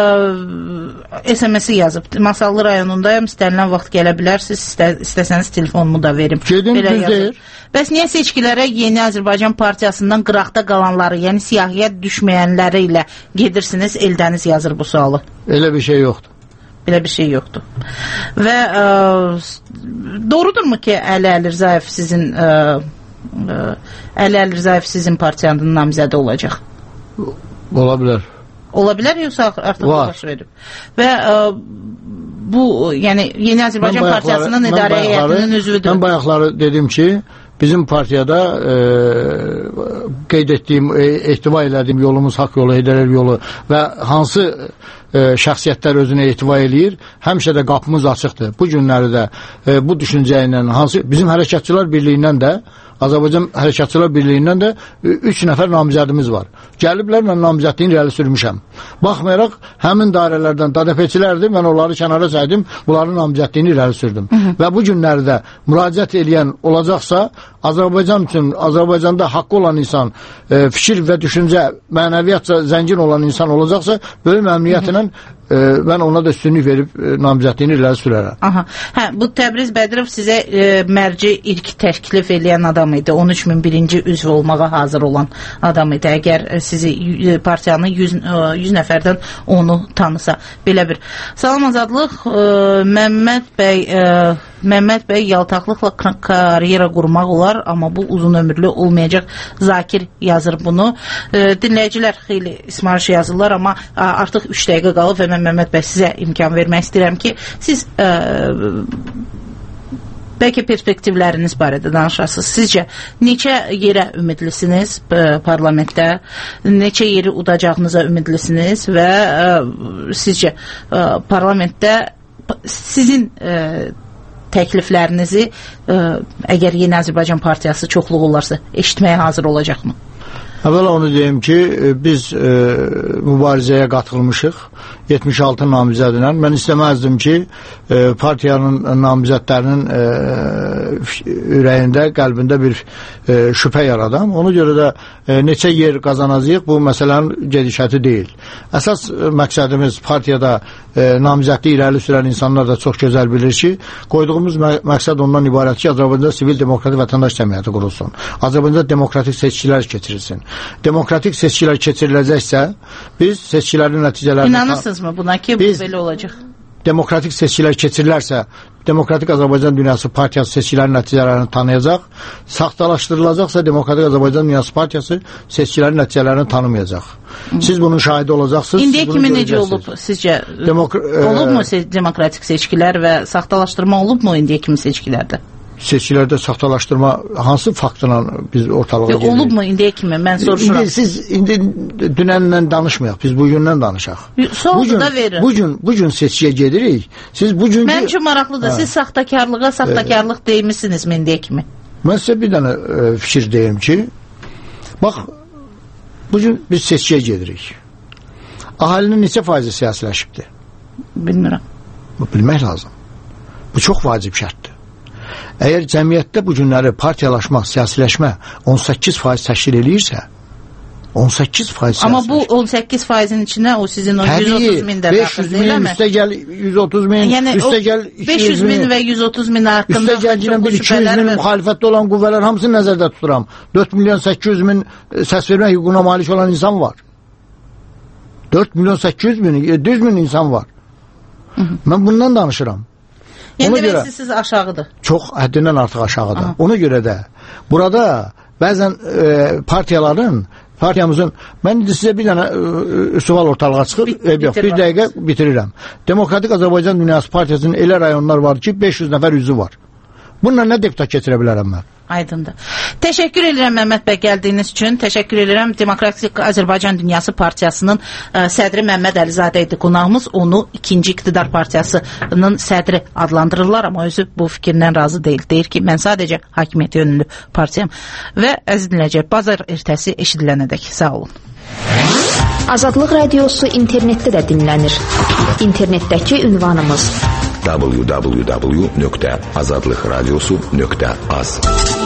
S5: SMS-i yazıb, Masallı rayonundayım, istənilən vaxt gələ bilərsiniz, istəsəniz telefonumu da verim.
S11: Gedim, düz deyir.
S5: Bəs niyə seçkilərə Yeni Azərbaycan Partiyasından qıraqda qalanları, yəni siyahıya düşməyənləri ilə gedirsiniz? Eldəniz yazır bu sualı.
S11: Elə bir şey yoxdur.
S5: Belə bir şey yoxdur. Və doğrudurmu ki, Əli Əlirzayev sizin partiyanın namizədi olacaq?
S11: Ola bilər.
S5: Ola bilər, yoxsa artıq baş verib? Və bu, yəni Yeni Azərbaycan Partiyasının idarə heyətinin üzvüdür.
S11: Mən bayaqları dedim ki, bizim partiyada qeyd etdiyim, ehtiva elədiyim yolumuz haqq yolu, Heydər Əliyev yolu və hansı şəxsiyyətlər özünə ehtiva eləyir, həmişə də qapımız açıqdır. Bu günləri də bu düşüncə ilə bizim Hərəkatçılar Birliyindən də, Azərbaycan Hərəkatçılar Birliyindən də 3 nəfər namizədimiz var. Gəliblər, mən namizədliyini irəli sürmüşəm. Baxmayaraq, həmin dairələrdən DDP-çilərdir, mən onları kənara çəkdim, bunların namizədliyini irəli sürdüm. Və bu günləri də müraciət eləyən olacaqsa, Azərbaycan üçün, Azərbaycanda haqqı olan insan, fikir və düşüncə, mənəviyyatca zəngin olan insan olacaqsa, böyük məmnuniyyətlə mən ona da üstünlük verib namizədliyini irəli sürərəm.
S5: Hə, bu Təbriz Bədirov sizə mərci ilk təklif eləyən adam idi. 13.001-ci üzv olmağa hazır olan adam idi. Əgər sizi partiyanın 100 nəfərdən onu tanısa. Belə bir. Salam Azadlıq, Məmməd bəy yaltaqlıqla karyera qurmaq olar, amma bu uzun ömürlü olmayacaq. Zakir yazır bunu. Dinləyicilər xeyli ismarış yazırlar, amma artıq 3 dəqiqə qalıb və mən Məmməd bəy sizə imkan vermək istəyirəm ki, siz bəlkə perspektivləriniz barədə danışasınız. Sizcə neçə yerə ümidlisiniz parlamentdə, neçə yeri udacağınıza ümidlisiniz və sizcə parlamentdə sizin təkliflərinizi əgər Yeni Azərbaycan Partiyası çoxluq olarsa eşitməyə hazır olacaqmı?
S11: Əvvəla onu deyim ki, biz mübarizəyə qatılmışıq 76 namizədlə. Mən istəməzdim ki, partiyanın namizədlərinin ürəyində, qəlbində bir şübhə yaradam. Ona görə də neçə yer qazanacaq, bu məsələnin gedişəti deyil. Əsas məqsədimiz partiyada namizədli irəli sürən insanlar da çox gözəl bilir ki, qoyduğumuz məqsəd ondan ibarət ki, Azərbaycanda sivil demokratik vətəndaş cəmiyyəti qurulsun. Azərbaycanda demokratik seçkilər keçirilsin. Demokratik seçkilər keçiriləcəksə, biz seçkilərin nəticələrini...
S5: İnanırsınızmı buna ki, bu belə olacaq?
S11: demokratik seçkilər keçirilərsə, Demokratik Azərbaycan Dünyası Partiyası seçkilərin nəticələrini tanıyacaq. Saxtalaşdırılacaqsa Demokratik Azərbaycan Dünyası Partiyası seçkilərin nəticələrini tanımayacaq. Siz bunun şahidi olacaqsınız.
S5: İndiyə kimi necə olub sizcə? Olubmu demokratik seçkilər və saxtalaşdırma olubmu indiyə kimi seçkilərdə?
S11: Seçkilərdə saxtalaşdırma hansı faktla biz ortalığa gelirik?
S5: Olubmu indiyə kimi? Mən soruşuram.
S11: İndi dünəndən danışmayaq, biz bugündən danışaq.
S5: Sualı da verin.
S11: Bugün seçkiyə gedirik. Siz bugün...
S5: Mənim üçün maraqlıdır. Siz saxtakarlıq deymişsinizmi indiyə kimi?
S11: Mən sizə bir dənə fikir deyim ki, bax, bugün biz seçkiyə gedirik. Əhalinin neçə faizi siyasiləşibdir?
S5: Bilmirəm.
S11: Bilmək lazım. Bu çox vacib şərtdir. Əgər cəmiyyətdə bu günləri partiyalaşma, siyasiləşmə 18% təşkil eləyirsə, 18% siyasiləşmə.
S5: Amma bu 18%-in içində o sizin o 130 min də daxil deyil mi?
S11: 500 min, üstə gəl 130 min,
S5: yəni,
S11: üstə gəl
S5: 500 min və 130 min haqqında
S11: üstə gəlginən bir 200 min müxalifətdə olan qüvvələr hamısını nəzərdə tuturam. 4 milyon 800 min səs vermə hüququna malik olan insan var. 4 milyon 800 min, 700 min insan var. Mən bundan danışıram.
S5: Yəni demək siz aşağıdır.
S11: Çox həddindən artıq aşağıdır. Ona görə də burada bəzən partiyamızın, mən sizə bir dənə sual ortalığa çıxır, bir dəqiqə bitirirəm. Demokratik Azərbaycan Dünyası Partiyasının elə rayonlar var ki, 500 nəfər üzvü var. Bununla nə deputat keçirə bilərəm mən?
S5: Aydındır. Təşəkkür edirəm Məmməd bəy gəldiyiniz üçün. Təşəkkür edirəm. Demokratik Azərbaycan Dünyası Partiyasının sədri Məmməd Əlizadə idi qonağımız. Onu ikinci iqtidar partiyasının sədri adlandırırlar, amma özü bu fikirdən razı deyil. Deyir ki, mən sadəcə hakimiyyət yönlü partiyam. Və əziz dinləyicilər, bazar ertəsi eşidilənədək. Sağ olun.
S2: Azadlıq Radiosu internetdə də dinlənir. İnternetdəki ünvanımız
S13: www.azadlıqradiosu.az